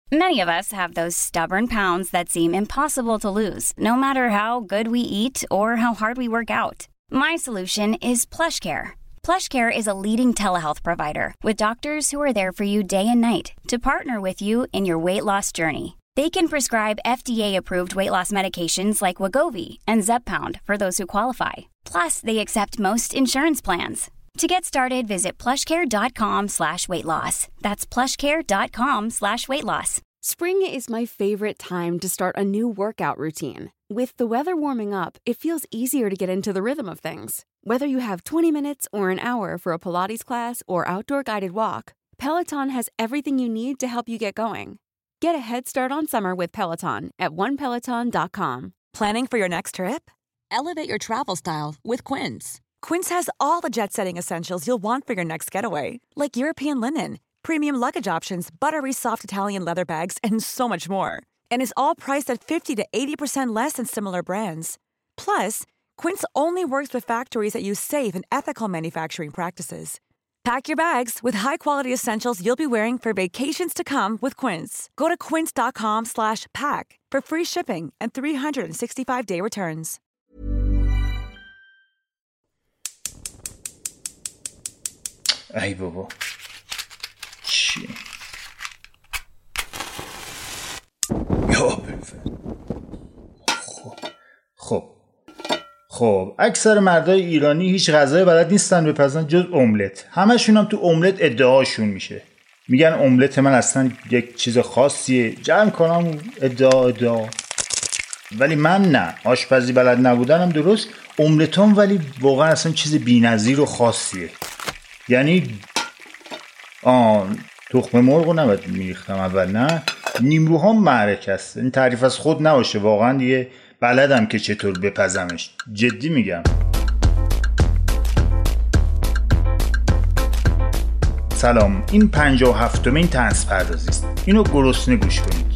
Many of us have those stubborn pounds that seem impossible to lose, no matter how good we eat or how hard we work out. My solution is PlushCare. PlushCare is a leading telehealth provider with doctors who are there for you day and night to partner with you in your weight loss journey. They can prescribe FDA-approved weight loss medications like Wegovy and Zepbound for those who qualify. Plus, they accept most insurance plans. To get started, visit plushcare.com/weightloss. That's plushcare.com/weightloss. Spring is my favorite time to start a new workout routine. With the weather warming up, it feels easier to get into the rhythm of things. Whether you have 20 minutes or an hour for a Pilates class or outdoor guided walk, Peloton has everything you need to help you get going. Get a head start on summer with Peloton at onepeloton.com. Planning for your next trip? Elevate your travel style with Quince. Quince has all the jet-setting essentials you'll want for your next getaway, like European linen, premium luggage options, buttery soft Italian leather bags, and so much more. And is all priced at 50 to 80% less than similar brands. Plus, Quince only works with factories that use safe and ethical manufacturing practices. Pack your bags with high-quality essentials you'll be wearing for vacations to come with Quince. Go to quince.com/pack for free shipping and 365-day returns. ای بابا چی؟ یا خب اکثر مردای ایرانی هیچ غذای بلد نیستن بپزن جز املت. همشون هم تو املت ادعاشون میشه، میگن املت من اصلا یک چیز خاصیه، جمع کنم ادعا. ولی من نه، آشپزی بلد نبودنم درست، املتام ولی واقعا اصلا چیز بی‌نظیر و خاصیه. یعنی تخم مرغو نباید میریختم اول، نه نیمروها معرکه است. این تعریف از خود نباشه، واقعا دیگه بلدم که چطور بپزمش، جدی میگم. سلام، این 57مین طنز پردازی است. اینو گرسنه گوش کنید.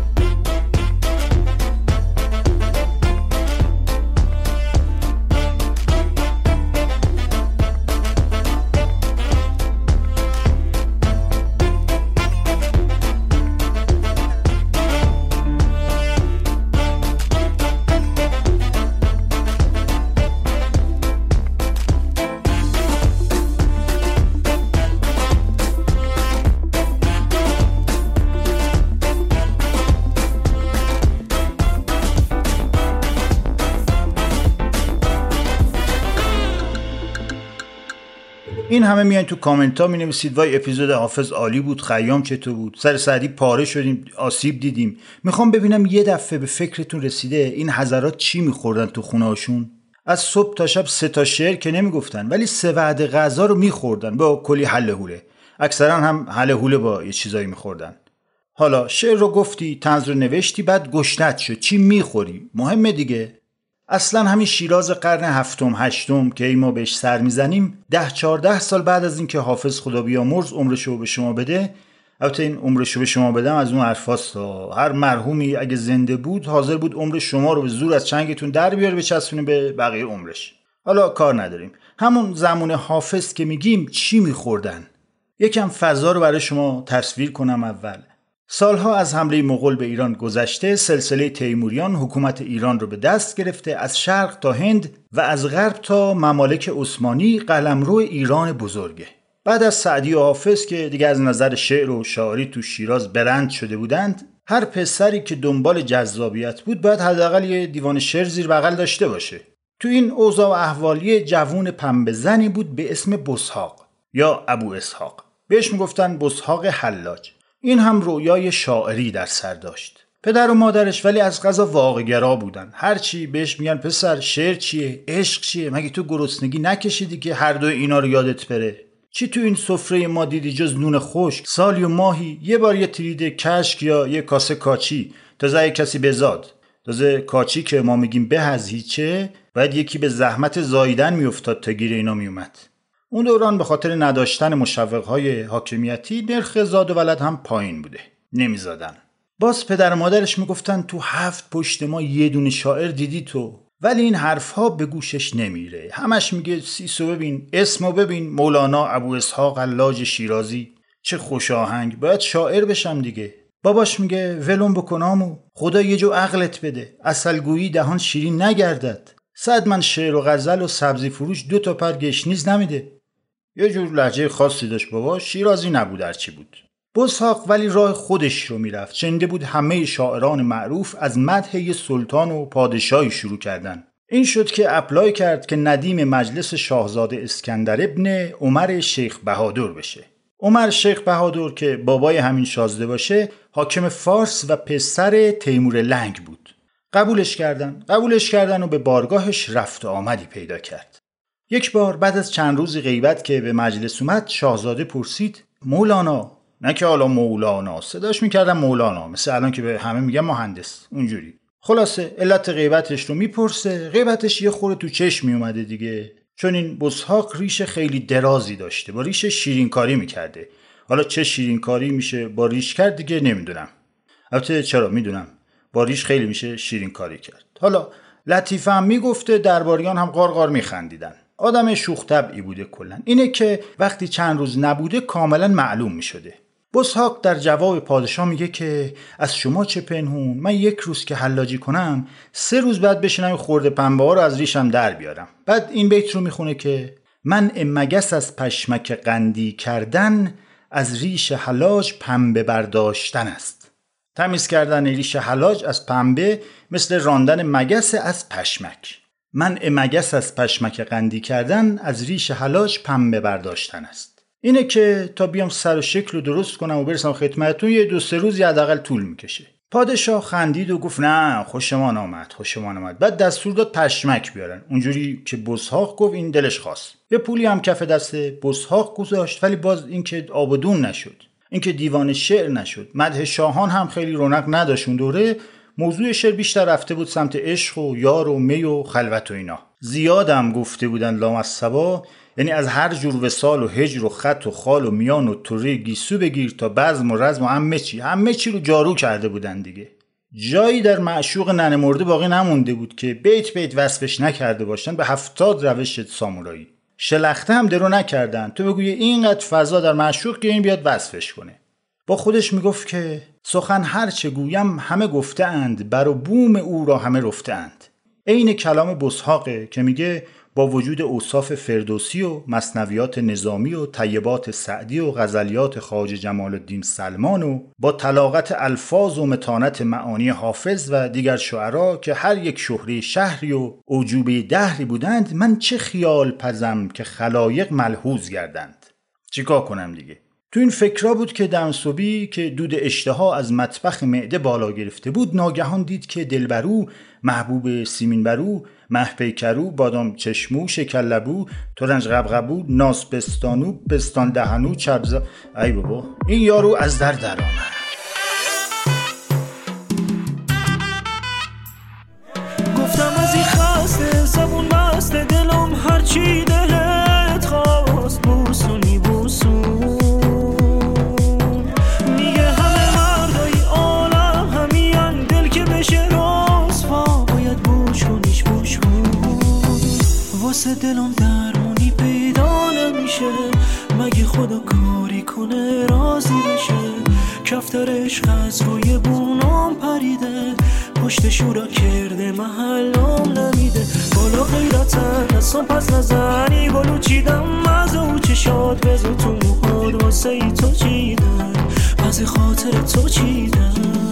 این همه میان تو کامنت ها می نویسید وای اپیزود حافظ عالی بود، خیام چطور بود، سر سعدی پاره شدیم، آسیب دیدیم. میخوام ببینم یه دفعه به فکرتون رسیده این حضرات چی میخوردن تو خونه هاشون؟ از صبح تا شب 3 تا شعر که نمیگفتن، ولی 3 وعده غذا رو میخوردن با کلی حله حوله. اکثرا هم حله حوله با یه چیزایی میخوردن. حالا شعر رو گفتی، طنز رو نوشتی، بعد گشنت شد، چی میخوری؟ مهمه دیگه. اصلا همین شیراز قرن 7م 8م که ما بهش سر میزنیم 10-14 سال بعد از اینکه حافظ خدا بیامرز عمرشو به شما بده، البته این عمرشو به شما بدم از اون حرفاست، هر مرحومی اگه زنده بود حاضر بود عمر شما رو به زور از چنگتون در بیاره بچسبونه به بقیه عمرش. حالا کار نداریم، همون زمان حافظ که میگیم چی میخوردن؟ یکم فضا رو برای شما تصویر کنم. اول سالها از حمله مغول به ایران گذشته، سلسله تیموریان حکومت ایران رو به دست گرفته، از شرق تا هند و از غرب تا ممالک عثمانی قلمرو ایران بزرگه. بعد از سعدی و حافظ که دیگه از نظر شعر و شاعری تو شیراز برند شده بودند، هر پسری که دنبال جذابیت بود باید حداقل یه دیوان شعر زیر بغل داشته باشه. تو این اوضاع و احوالی جوون پنبه زنی بود به اسم بسحاق یا ابو اسحاق، بهش میگفتن بسحاق حلاج. این هم رویای شاعری در سر داشت. پدر و مادرش ولی از قضا واقع‌گرا بودن. هرچی بهش میگن پسر شعر چیه، عشق چیه، مگه تو گرسنگی نکشیدی که هر دو اینا رو یادت بره؟ چی تو این سفره ما دیدی جز نون خشک؟ سالی و ماهی یه بار یه ترید کشک یا یه کاسه کاچی، تازه کسی بزاد. تازه کاچی که ما میگیم به از هیچه، باید یکی به زحمت زاییدن میافتاد تا گیر اینا میومد. اون دوران به خاطر نداشتن مشوق‌های حاکمیتی نرخ زاد و ولد هم پایین بوده، نمیزادن. باز پدر و مادرش میگفتن تو 7 پشت ما یه دونه شاعر دیدی تو، ولی این حرفها به گوشش نمیره. همش میگه سیسو ببین، اسمو ببین، مولانا ابو اسحاق حلاج شیرازی، چه خوش آهنگ، باید شاعر بشم دیگه. باباش میگه ولم بکنامو، خدا یه جو عقلت بده، عسلگویی دهان شیرین نگردد. صد من شعر و غزل و سبزی فروش 2 تا پر گشنیز نمیده. یه جور لهجه خاصی داشت بابا، شیرازی نبود هرچی بود. بزحاق ولی راه خودش رو میرفت. شنیده بود همه شاعران معروف از مدح یه سلطان و پادشاهی شروع کردن. این شد که اپلای کرد که ندیم مجلس شاهزاده اسکندر ابن عمر شیخ بهادر بشه. عمر شیخ بهادر که بابای همین شازده باشه، حاکم فارس و پسر تیمور لنگ بود. قبولش کردن و به بارگاهش رفت و آمدی پیدا کرد. یک بار بعد از چند روز غیبت که به مجلس اومد، شاهزاده پرسید مولانا، نه که حالا مولانا، صداش میکردم مولانا، مثل الان که به همه میگم مهندس، اونجوری. خلاصه علت غیبتش رو میپرسه. غیبتش یه خورده تو چشم میومده دیگه، چون این بزحاق ریش خیلی درازی داشته، با ریش شیرینکاری میکرده. حالا چه شیرینکاری میشه با ریش کرد دیگه نمیدونم. البته چرا میدونم، با ریش خیلی میشه شیرینکاری کرد. حالا لطیفه هم میگفته، درباریان هم قارقار میخندیدن. آدم شوخ طبعی بوده کلا. اینه که وقتی چند روز نبوده کاملا معلوم میشده. بزحاق در جواب پادشاه میگه که از شما چه پنهون، من 1 روز که حلاجی کنم 3 روز بعد بشینم خورده پنبه ها رو از ریشم در بیارم. بعد این بیت رو میخونه که منع مگس از پشمک قندی کردن، از ریش حلاج پنبه برداشتن است. تمیز کردن ریش حلاج از پنبه مثل راندن مگس از پشمک. منع مگس از پشمک قندی کردن، از ریش حلاج پنبه برداشتن است. اینه که تا بیام سر و شکل رو درست کنم و برسم خدمتتون یه 2-3 روز حداقل طول میکشه. پادشاه خندید و گفت نه خوشمان آمد. بعد دستور داد پشمک بیارن، اونجوری که بزحاق گفت این دلش خواست. یه پولی هم کف دست بزحاق گذاشت، ولی باز این که آبادون نشد، این که دیوان شعر نشد. مدح شاهان هم خیلی رونق نداشت اون دوره. موضوع شعر بیشتر رفته بود سمت عشق و یار و می و خلوت و اینا. زیادم گفته بودن لامصبا، یعنی از هر جور وصال و هجر و خط و خال و میان و طره گیسو بگیر تا بزم و رزم و همه چی رو جارو کرده بودن دیگه. جایی در معشوق ننه مرده باقی نمونده بود که بیت وصفش نکرده باشن به 70 روش سامورایی. شلخته هم درو نکردن تو بگوی اینقدر فضا در معشوق که این بیاد وصفش کنه. با خودش میگفت که سخن هر چه گویم همه گفته اند، بر و بوم او را همه رفته اند. عین کلام بزحاقه که میگه با وجود اوصاف فردوسی و مثنویات نظامی و طیبات سعدی و غزلیات خواجه جمال الدین سلمان و با طلاقت الفاظ و متانت معانی حافظ و دیگر شعرا که هر یک شهره شهری و اعجوبه دهری بودند، من چه خیال پزم که خلایق ملحوظ گردند. چیکار کنم دیگه؟ تو این فکرها بود که دمسوبی که دود اشتها از مطبخ معده بالا گرفته بود، ناگهان دید که دلبرو، محبوب سیمین برو، مهپیکرو، بادام چشمو، شکلبو، ترنج غبغبو، ناس بستانو، بستان دهنو، چرزا. ای بابا این یارو از در آمد. گفتم از این خسته زبون مست دلم هرچی دلت خواست بوسونی بوسون. میگه همه مردای عالم همین دل که بشه رسوا باید بوشونیش بوشون. واسه دلم درمونی پیدا نمیشه، مگه خدا کاری کنه راضی بشه. کفتر عشق از روی بونام پریده، پشت شورا کرده محلم نمیده. بالا غیرتن اصلا پس نزنی، بالو چیدم از او چشات بزن تو موهاد واسه ای تو چیدم، از خاطر تو چیدم.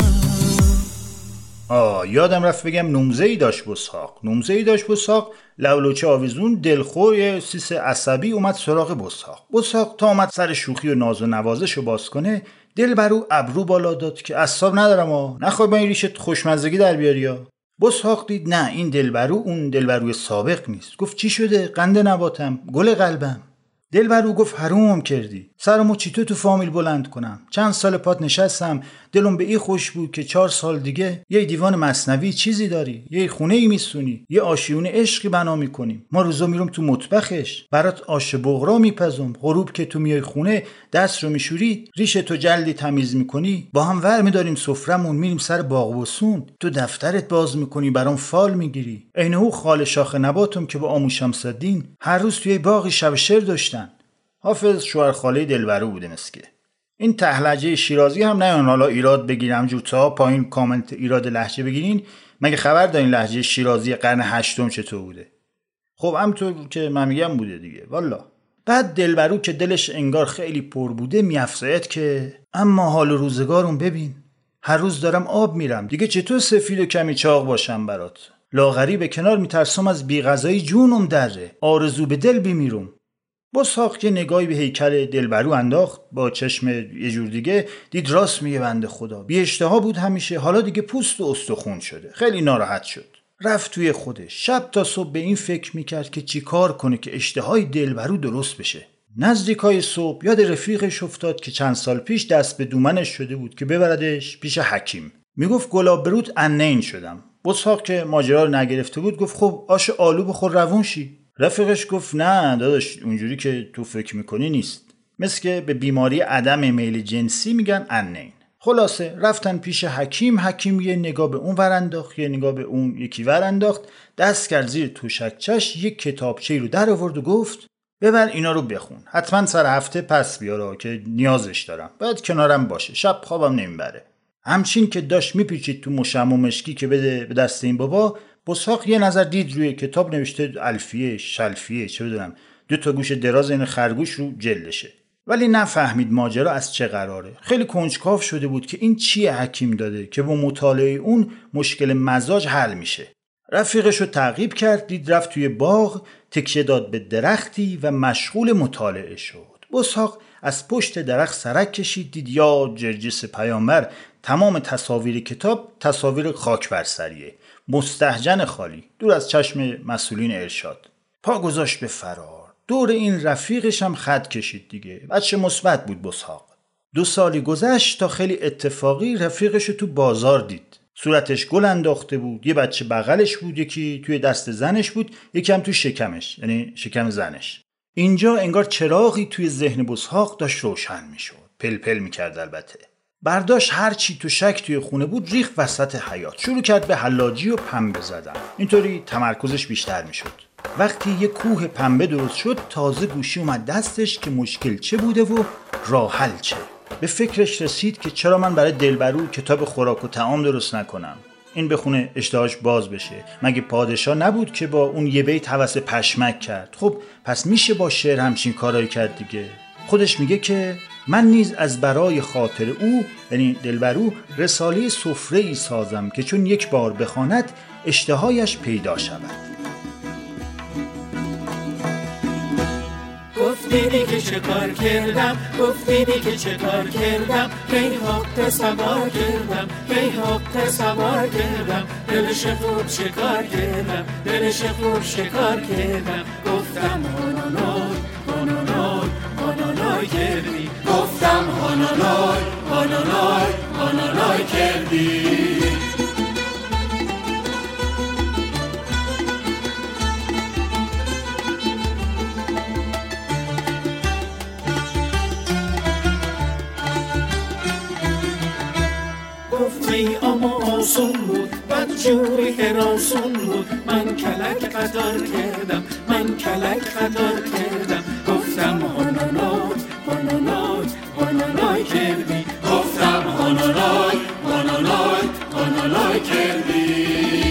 یادم رفت بگم نمزه‌ای داشت بزحاق. لولوچه آویزون دلخور سیس عصبی اومد سراغ بزحاق تا اومد سر شوخی و ناز و نوازش رو باز کنه، دلبرو ابرو بالا داد که اعصاب ندارم نخوای با این ریشت خوشمزگی در بیاری. بزحاق دید نه این دلبرو اون دلبروی سابق نیست. گفت چی شده؟ قند نباتم، گل قلبم. دلبرو گفت حروم کردی، سرمو چی تو فامیل بلند کنم؟ چند سال پات نشستم، دلم به این خوش بود که 4 سال دیگه یه دیوان مثنوی چیزی داری، یه خونه ای میسونی، یه آشیونه عشقی بنا میکنیم. ما روزا میرم تو مطبخش برات آش بغرا میپزم، غروب که تو میای خونه دست رو میشوری، ریش تو جلدی تمیز میکنی، با هم ور میداریم سفرمون، میریم سر باغ و سون، تو دفترت باز میکنی برام فال میگیری. عینه خال شاخ نباتم که با آمو شمس الدین هر روز توی باغی شب شعر داشتن. حافظ شوهر خاله دلبرو بوده مسکه. این ته لهجه شیرازی هم نه حالا ایراد بگیرم جوتا پایین کامنت ایراد لهجه بگیرین. مگه خبر دارین لهجه شیرازی قرن 8 چطور بوده؟ خب همونطور که من میگم بوده دیگه والا. بعد دلبرو که دلش انگار خیلی پر بوده میافزاید که اما حال و روزگارم ببین، هر روز دارم آب میرم دیگه، چطور سفید و کمی چاق باشم برات؟ لاغری به کنار میترسم از بیغذایی جونم دره، آرزو به دل بمیرم. بسحاق که نگاهی به هیکل دلبرو انداخت با چشم یه جور دیگه، دید راست میگه بنده خدا، بی اشتها بود همیشه، حالا دیگه پوست و استخون شده. خیلی ناراحت شد. رفت توی خودش، شب تا صبح به این فکر میکرد که چی کار کنه که اشتهای دلبرو درست بشه. نزدیکای صبح یاد رفیقش افتاد که چند سال پیش دست به دومنش شده بود که ببردش پیش حکیم. میگفت گلاب برود انین شدم. بسحاق که ماجرا رو نگرفته بود گفت خب آش آلو بخور روون شی. رفیقش گفت نه داداش، اونجوری که تو فکر میکنی نیست. مثل که به بیماری عدم میل جنسی میگن انین. خلاصه رفتن پیش حکیم. حکیم یه نگاه به اون ور انداخت، یه نگاه به اون یکی ور انداخت، دست کرد زیر توشکچش، یک کتابچه‌ای رو در آورد و گفت ببر اینا رو بخون، حتما سر هفته پس بیارا که نیازش دارم، باید کنارم باشه، شب خوابم نمیبره. همچین که داشت میپیچید تو مشم و مشکی که بده به دست این بابا، بسحاق یه نظر دید روی کتاب نوشته الفیه، شلفیه، چه بدونم، 2 گوش دراز این خرگوش رو جلدشه. ولی نفهمید ماجرا از چه قراره. خیلی کنجکاو شده بود که این چیه حکیم داده که با مطالعه اون مشکل مزاج حل میشه. رفیقش رو تعقیب کرد، دید رفت توی باغ، تکیه داد به درختی و مشغول مطالعه شد. بسحاق از پشت درخت سرک کشید، دید یا جرجس پیامبر، تمام تصاویر کتاب تصاویر خاک بر سریه، مستهجن خالی، دور از چشم مسئولین ارشاد. پا گذاشت به فرار. دور این رفیقش هم خط کشید دیگه. بچه مثبت بود بسحاق. 2 سالی گذشت تا خیلی اتفاقی رفیقش رو تو بازار دید. صورتش گل انداخته بود، یه بچه بغلش بود، یکی توی دست زنش بود، یکی هم توی شکمش، یعنی شکم زنش. اینجا انگار چراغی توی ذهن بسحاق داشت روشن میشد. پلپل میکرد البته. برداشت هر چی تو شک توی خونه بود ریخت وسط حیاط. شروع کرد به حلاجی و پنبه زدن. اینطوری تمرکزش بیشتر میشد. وقتی یه کوه پنبه درست شد تازه گوشی اومد دستش که مشکل چه بوده و راه حل چه. به فکرش رسید که چرا من برای دلبرو کتاب خوراک و طعام درست نکنم، این بخونه اشتهاش باز بشه. مگه پادشاه نبود که با اون یه بیت هوس پشمک کرد؟ خب پس میشه با شعر همچین کارایی کرد دیگه. خودش میگه که من نیز از برای خاطر او، یعنی دلبرو، رساله سفره ای سازم که چون یک بار بخواند اشتهایش پیدا شود. گفتیدی که چه کار کردم، گفتیدی که چه کار کردم، هی حق سوار کردم، هی حق سوار کردم، دلش خوب شکار کردم، دلش خوب شکار کردم. گفتم هانانای هانانای هانانای کردی، گفتم هانانای هانانای هانانای کردی. گفتی اما آسون بود، بدجوری حراسون بود، من کلک قدار کردم، من کلک قدار کردم. گفتم هانانای هانانای هانانای کردی، گفتم هانانای هانانای هانانای کردی.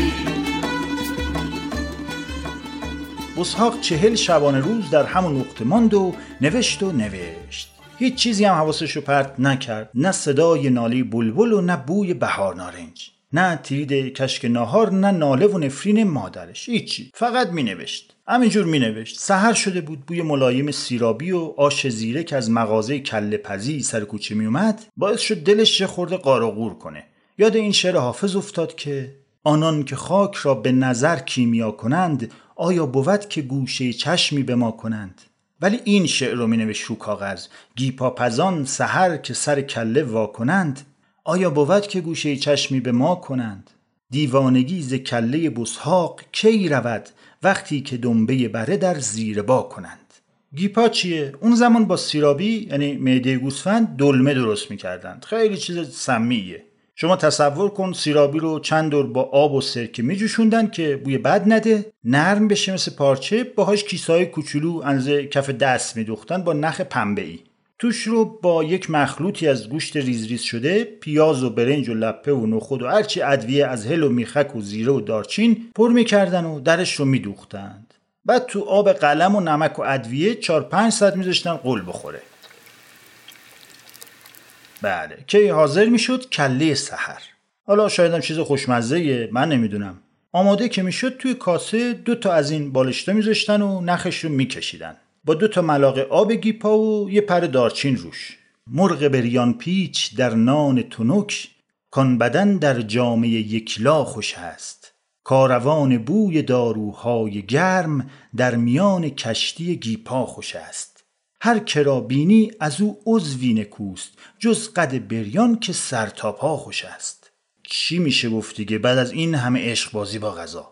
بسحاق 40 شبانه روز در همون نقطه ماند و نوشت. هیچ چیزی هم حواسشو پرت نکرد، نه صدای ناله بلبل و نه بوی بهار نارنج، نه تیرید کشک ناهار، نه ناله و نفرین مادرش، هیچی. فقط مینوشت. همینجور مینوشت. سحر شده بود، بوی ملایم سیرابی و آش زیره که از مغازه کله پزی سر کوچه می اومد باعث شد دلش یه خورده قارقور کنه. یاد این شعر حافظ افتاد که آنان که خاک را به نظر کیمیا کنند، آیا بود که گوشه چشمی به ما کنند. ولی این شعر رو می نوشت رو کاغذ: گیپاپزان سحر که سر کله وا کنند، آیا بود که گوشه چشمی به ما کنند. دیوانگی ز کله بسحاق کی رود، وقتی که دنبه بره در زیر با کنند. گیپا چیه؟ اون زمان با سیرابی، یعنی معده گوسفند، دلمه درست می‌کردند. خیلی چیز سمیه. شما تصور کن سیرابی رو چند دور با آب و سرکه میجوشوندن که بوی بد نده، نرم بشه مثل پارچه، باهاش کیسه‌های کوچولو اندازه کف دست میدوختن با نخ پنبه‌ای. توش رو با یک مخلوطی از گوشت ریز ریز شده، پیاز و برنج و لپه و نخود و هرچی ادویه از هل و میخک و زیره و دارچین پر میکردن و درش رو میدوختند. بعد تو آب قلم و نمک و ادویه 4-5 ساعت میذاشتن قل بخوره. بله، کی حاضر میشد؟ کله سحر. حالا شایدم چیز خوشمزه‌ایه، من نمیدونم. آماده که میشد توی کاسه 2 از این بالشتا میذاشتن و نخش رو میکشیدن. با 2 ملاقه آب گیپا و یه پر دارچین روش. مرغ بریان پیچ در نان تنک، کان بدن در جامه یکلا خوش است. کاروان بوی داروهای گرم، در میان کشتی گیپا خوش است. هر کرا بینی از او عضوی نکوست، جز قد بریان که سر تا پا خوش است. چی میشه گفت دیگه بعد از این همه عشق بازی با غذا؟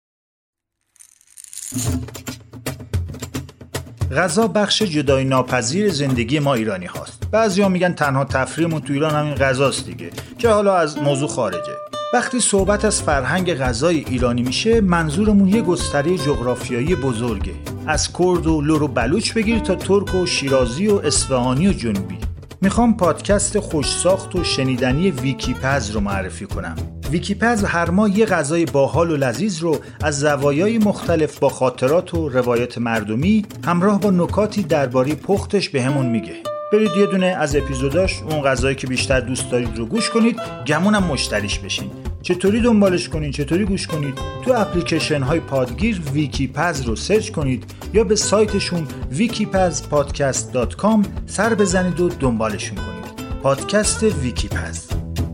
غذا بخش جدای ناپذیر زندگی ما ایرانی هاست. بعضیا میگن تنها تفریحمون تو ایران همین غذاست دیگه، که حالا از موضوع خارجه. وقتی صحبت از فرهنگ غذای ایرانی میشه، منظورمون یه گستره جغرافیایی بزرگه. از کرد و لر و بلوچ بگیر تا ترک و شیرازی و اصفهانی و جنوبی. میخوام پادکست خوش ساخت و شنیدنی ویکیپز رو معرفی کنم. ویکیپز هر ماه یه غذای باحال و لذیذ رو از زوایای مختلف با خاطرات و روایت مردمی همراه با نکاتی درباره پختش بهمون میگه. برید یه دونه از اپیزوداش، اون غذایی که بیشتر دوست دارید رو گوش کنید، گمونم مشتریش بشین. چطوری دنبالش کنید، چطوری گوش کنید؟ تو اپلیکیشن های پادگیر ویکیپز رو سرچ کنید یا به سایتشون wikipazpodcast.com سر بزنید و دنبالشون کنید. پادکست ویکیپز.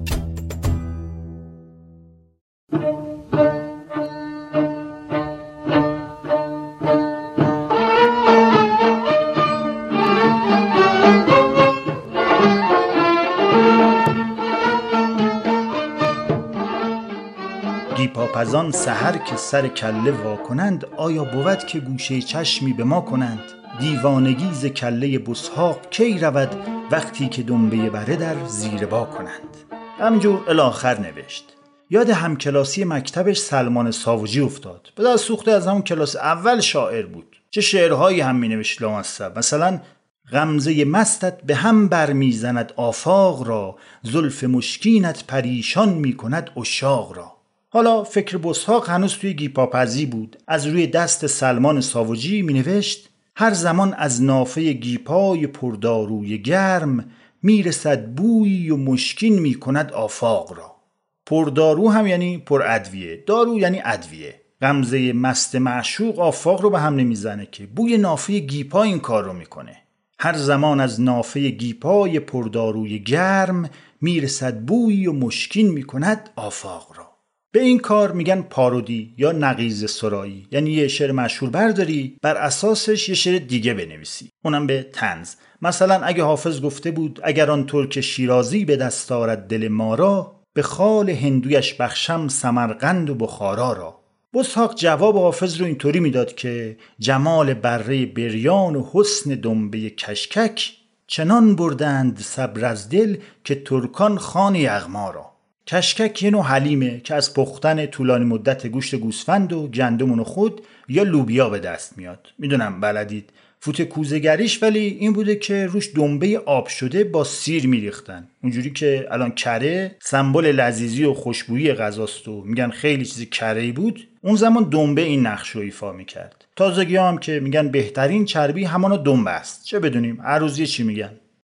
گیپاپزان سحر که سر کله وا کنند، آیا بود که گوشه چشمی به ما کنند؟ دیوانگی ز کله بسحاق کی رود، وقتی که دنبه بره در زیر با کنند. همجور الاخر نوشت. یاد همکلاسی مکتبش سلمان ساوجی افتاد. به دست سوخته از همون کلاس اول شاعر بود. چه شعرهایی هم می نوشت لامصب. مثلا غمزه مستت به هم بر می زند آفاق را، زلف مشکینت پریشان می کند عشاق را. حالا فکر بسحاق هنوز توی گیپاپزی بود. از روی دست سلمان ساوجی می نوشت: هر زمان از نافه گیپای پرداروی گرم، می رسد بویی و مشکین می کند آفاق را. پردارو هم یعنی پر ادویه، دارو یعنی ادویه. غمزه مست معشوق آفاق رو به هم نمیزنه که بوی نافه گیپا این کار رو میکنه. هر زمان از نافه گیپای پرداروی گرم، می رسد بویی و مشکین می کند آفاق را. به این کار میگن پارودی یا نقیض سرایی، یعنی یه شعر مشهور برداری بر اساسش یه شعر دیگه بنویسی، اونم به طنز. مثلا اگه حافظ گفته بود اگر آن ترک شیرازی به دست آرد دل ما را، به خال هندویش بخشم سمرقند و بخارا را. بسحاق جواب حافظ رو اینطوری میداد که جمال بره بریان و حسن دنبه کشکک، چنان بردند صبر از دل که ترکان خان یغما را. کشکک یه نوع حلیمه که از پختن طولانی مدت گوشت گوسفند و گندم و نخود یا لوبیا به دست میاد. میدونم بلدید. فوت کوزه‌گریش ولی این بوده که روش دنبه آب شده با سیر میریختن، اونجوری که الان کره سمبل لذیذی و خوشبویی غذاست و میگن خیلی چیز کره‌ای بود. اون زمان دنبه این نقش رو ایفا میکرد. تازگی‌ها هم که میگن بهترین چربی همانا دنبه است. چه بدونیم هر روز چی میگن.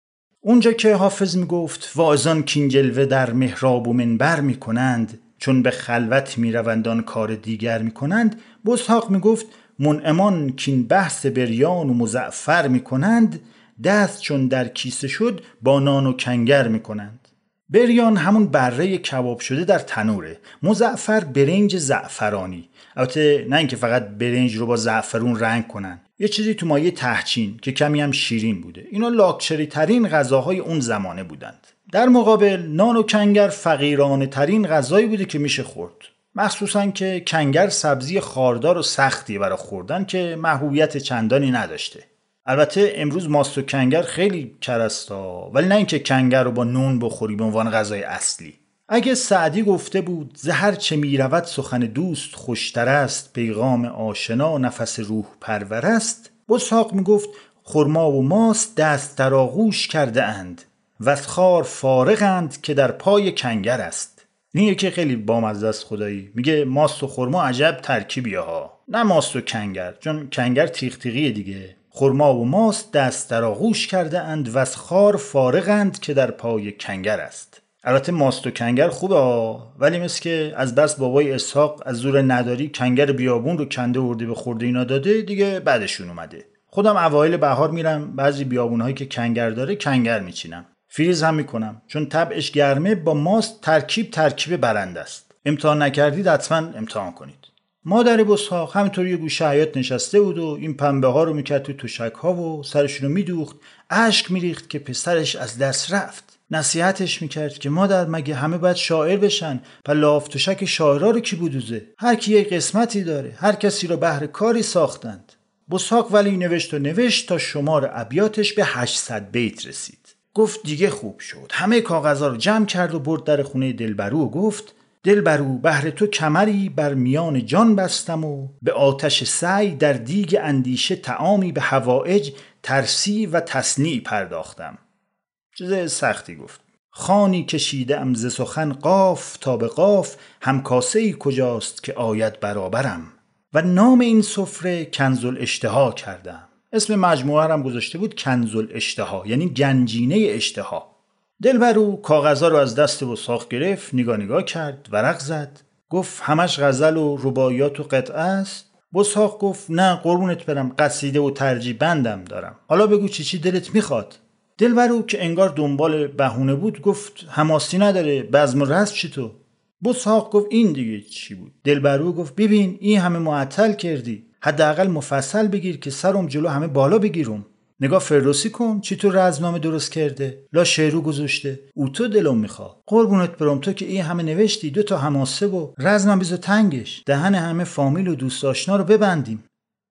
اونجا که حافظ میگفت واعظان کین جلوه در محراب و منبر میکنند، چون به خلوت میروند آن کار دیگر میکنند، بسحاق میگفت منعمان کین بحث بریان و مزعفر میکنند، دست چون در کیسه شد با نان و کنگر میکنند. بریان همون بره کباب شده در تنوره، مزعفر برنج زعفرانی. البته نه اینکه فقط برنج رو با زعفرون رنگ کنن، یه چیزی تو مایه تهچین که کمی هم شیرین بوده. اینا لاکچری ترین غذاهای اون زمانه بودند. در مقابل نان و کنگر فقیرانه ترین غذایی بوده که میشه خورد. مخصوصا که کنگر سبزی خاردار و سختی برای خوردن که محبوبیت چندانی نداشته. البته امروز ماست و کنگر خیلی کرستا، ولی نه اینکه کنگر رو با نون بخوری به عنوان غذای اصلی. اگه سعدی گفته بود زهر چه میرود سخن دوست خوشتر است، پیغام آشنا نفس روح پرور است، بسحاق میگفت خرما و ماست دست در آغوش کرده اند و از خار فارغند که در پای کنگر است. این یکی خیلی بامزه است خدایی. میگه ماست و خرما عجب ترکیبیه ها، نه ماست و کنگر، چون کنگر تیغ تیغیه دیگه. خرما و ماست دست در آغوش کرده اند و از خار فارغند که در پای کنگر است. البته ماست و کنگر خوبه ولی مثل که از بس بابای اسحاق از زور نداری کنگر بیابون رو کنده ورده به خورده اینا داده دیگه بعدشون اومده. خودم اوایل بهار میرم بعضی بیابون‌هایی که کنگر داره کنگر میچینم، فریز هم میکنم، چون طبعش گرمه. با ماست ترکیب برنده است. امتحان نکردید حتما امتحان کنید. مادر بسحاق همینطور یه گوشه حیاط نشسته بود و این پنبه ها رو میکرد تو تشک‌ها و سرشون رو میدوخت، اشک میریخت که پسرش از دست رفت. نصیحتش میکرد که مادر مگه همه باید شاعر بشن؟ پس لاف تشک شاعرها رو کی بدوزه؟ هر کی یه قسمتی داره، هر کسی رو بهر کاری ساختند. بسحاق ولی نوشت تا شمار ابیاتش به 800 بیت رسید. گفت دیگه خوب شد. همه کاغذها رو جمع کرد و برد در خونه دلبرو و گفت دلبرو بهر تو کمری بر میان جان بستم و به آتش سعی در دیگ اندیشه طعامی به حوائج ترسی و تصنیع پرداختم. چیز سختی گفت. خانی کشیده ام ز سخن قاف تا به قاف، همکاسه‌ای کجاست که آید برابرم. و نام این سفره کنزالاشتها کردم. اسم مجموعه هم گذاشته بود کنزالاشتها، یعنی گنجینه اشتها. دلبرو کاغذها رو از دست بسحاق گرفت، نگاه کرد، ورق زد، گفت همش غزل و رباعیات و قطعه است؟ بسحاق گفت نه قربونت برم، قصیده و ترجیع بندم دارم. حالا بگو چی دلت میخواد؟ دلبرو که انگار دنبال بهونه بود گفت حماسی نداره، بزم و رسم چی تو؟ بسحاق گفت این دیگه چی بود؟ دلبرو گفت ببین این همه معطل کردی، حداقل مفصل بگیر که سرم جلو همه بالا بگیرم. نگاه فردوسی کن چی تو رزمنامه درست کرده، لا شعرو گذاشته، او تو دلم میخواد. قربونت برم تو که این همه نوشتی، 2 تا حماسه و رزمم بیزو تنگش، دهن همه فامیل و دوست آشنا رو ببندیم.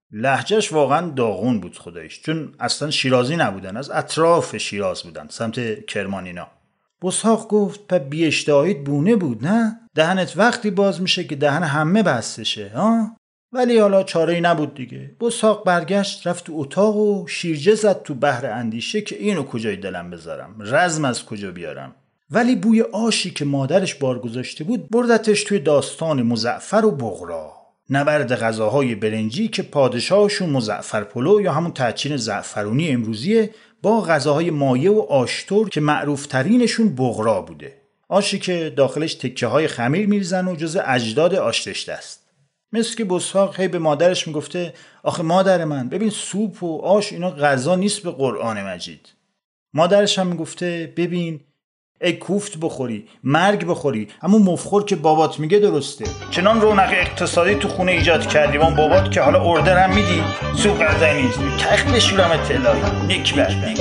لهجهش واقعا داغون بود خدایش، چون اصلا شیرازی نبودن، از اطراف شیراز بودن، سمت کرمانینا. بسحاق گفت پس بی اشتهاییت بونه بود نه؟ دهنت وقتی باز میشه که دهن همه بسته شه ها؟ ولی حالا چاره‌ای نبود دیگه. بسحاق برگشت رفت تو اتاق و شیرجه زد تو بحر اندیشه که اینو کجای دلم بذارم، رزم از کجا بیارم. ولی بوی آشی که مادرش بار گذاشته بود بردتش توی داستان مزعفر و بغرا، نبرد غذاهای برنجی که پادشاهشون مزعفر پلو یا همون تحچین زعفرونی امروزیه با غذاهای مایه و آشتور که معروف ترینشون بغرا بوده. آشی که داخلش تکه های خمیر میریزن و جز اجداد آش رشته است. مثل که بسحاق هی به مادرش میگفته آخه مادر من ببین سوپ و آش اینا غذا نیست به قرآن مجید. مادرش هم میگفته ببین ای کوفت بخوری مرگ بخوری، اما مفخور که بابات میگه درسته. چنان رونق اقتصادی تو خونه ایجاد کردی وان بابات که حالا اوردر هم میدی سوپ غذا نیست، تخت بشورم اطلاعی نیک برد.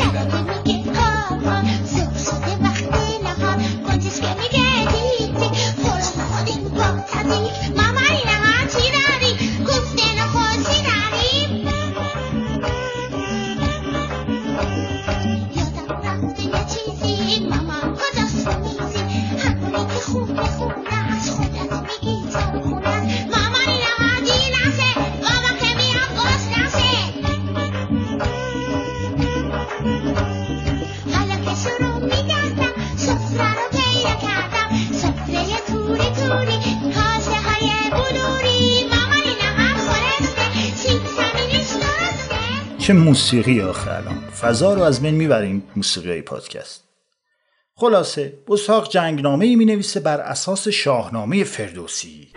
چه موسیقی آخه الان فضا رو از بین میبریم موسیقی پادکست. خلاصه بسحاق جنگنامه‌ای مینویسه بر اساس شاهنامه فردوسی.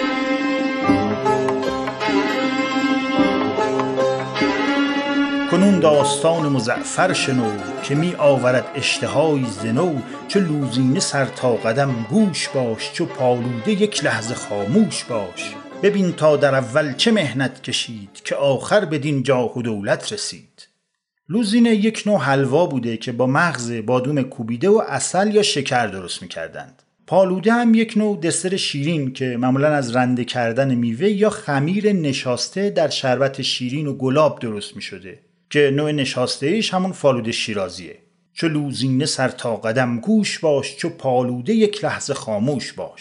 کنون داستان مزعفر شنو که می آورد اشتهای زنو، چو لوزینه سر تا قدم گوش باش، چو پالوده یک لحظه خاموش باش. ببین تا در اول چه مهنت کشید که آخر بدین جاه و دولت رسید. لوزینه یک نوع حلوا بوده که با مغز بادوم کوبیده و عسل یا شکر درست می‌کردند. پالوده هم یک نوع دسر شیرین که معمولاً از رنده کردن میوه یا خمیر نشاسته در شربت شیرین و گلاب درست می‌شده که نوع نشاسته ایش همون فالوده شیرازیه. چو لوزینه سر تا قدم گوش باش، چو پالوده یک لحظه خاموش باش.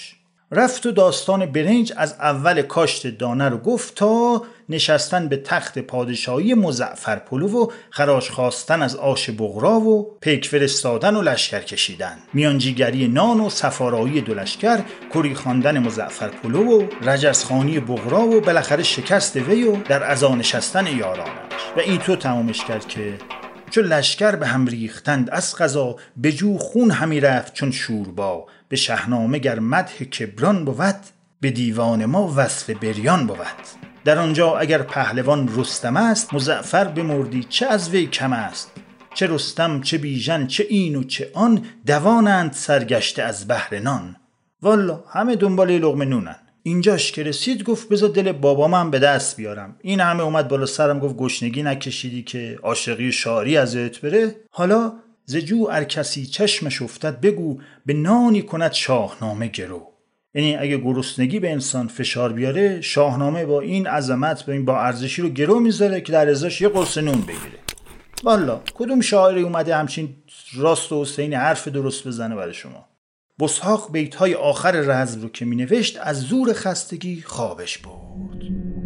رفت و داستان برنج از اول کاشت دانه رو گفت تا نشستن به تخت پادشاهی مزعفرپلو و خراج خواستن از آش بغرا و پیک فرستادن و لشکر کشیدن، میانجیگری نان و سفارایی دو لشکر، کری خواندن مزعفرپلو و رجزخوانی بغرا و بالاخره شکست وی و در عزا نشستن یارانش. و این تو تمامش کرد که چون لشکر به هم ریختند از قضا، به جو خون همی رفت چون شوربا، به شاهنامه گر مدح کبران بود، به دیوان ما وصف بریان بود. در آنجا اگر پهلوان رستم است، مزعفر بمردی چه از وی کم است. چه رستم چه بیژن چه این و چه آن، دوانند سرگشته از بهر نان. والا همه دنبال لقمه نونن. اینجاش که رسید گفت بذار دل بابام هم به دست بیارم. این همه اومد بالا سرم گفت گشنگی نکشیدی که عاشقی شاری ازت بره؟ حالا ز جو ار کسی چشمش افتد، بگو به نانی کند شاهنامه گرو. یعنی اگه گرسنگی به انسان فشار بیاره، شاهنامه با این عظمت با ارزشی رو گرو میذاره که در ازاش یه قرص نون بگیره. والا کدوم شاعری اومده همچین راست و حسین حرف درست بزنه برای شما؟ بسحاق بیت‌های آخر رزم رو که می‌نوشت از زور خستگی خوابش برد.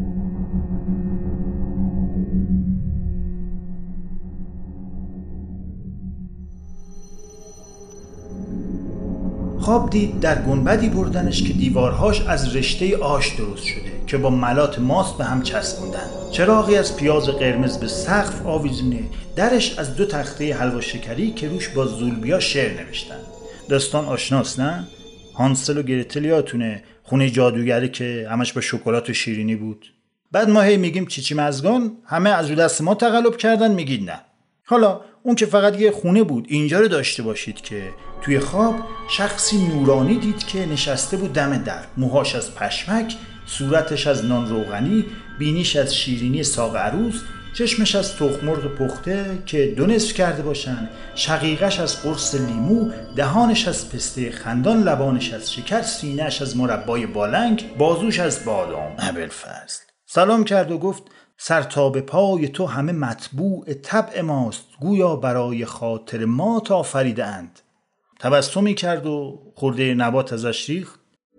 خواب دید در گنبدی بردنش که دیوارهاش از رشته آش درست شده که با ملات ماست به هم چسبوندن. چراغی از پیاز قرمز به سقف آویزونه، درش از 2 تخته حلوا شکری که روش با زولبیا شعر نوشتن. داستان آشناست نه؟ هانسل و گرتل یادتونه، خونه جادوگری که همش با شکلات و شیرینی بود. بعد ما هی میگیم چیچی مزگان، همه از رو دست ما تقلب کردن، میگید نه. حالا اون که فقط یه خونه بود، اینجا رو داشته باشید که توی خواب شخصی نورانی دید که نشسته بود دم در، موهاش از پشمک، صورتش از نان روغنی، بینیش از شیرینی ساق عروس، چشمش از تخم مرغ پخته که 2 نصف کرده باشن، شقیقش از قرص لیمو، دهانش از پسته خندان، لبانش از شکر، سینه‌اش از مربای بالنگ، بازوش از بادام. ابوالفضل سلام کرد و گفت سر تا به پای تو همه مطبوع طبع ماست، گویا برای خاطر ما تا آفریده اند. تبسمی کرد و خورده نبات ازش ریخت.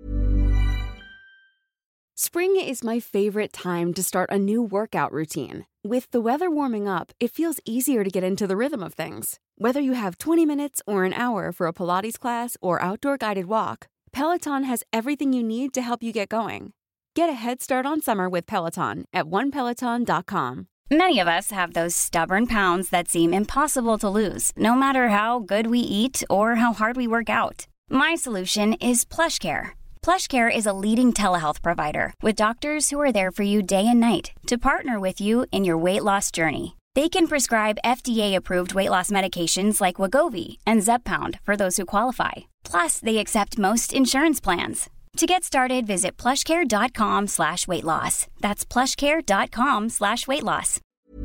Spring is my favorite time to start a new workout routine. With the weather warming up, it feels easier to get into the rhythm of things. Whether you have 20 minutes or an hour for a Pilates class or outdoor guided walk, Peloton has everything you need to help you get going. Get a head start on summer with Peloton at onepeloton.com. Many of us have those stubborn pounds that seem impossible to lose, no matter how good we eat or how hard we work out. My solution is PlushCare. PlushCare is a leading telehealth provider with doctors who are there for you day and night to partner with you in your weight loss journey. They can prescribe FDA-approved weight loss medications like Wegovy and Zepbound for those who qualify. Plus, they accept most insurance plans. To get started, visit plushcare.com/weightloss. That's plushcare.com/weightloss.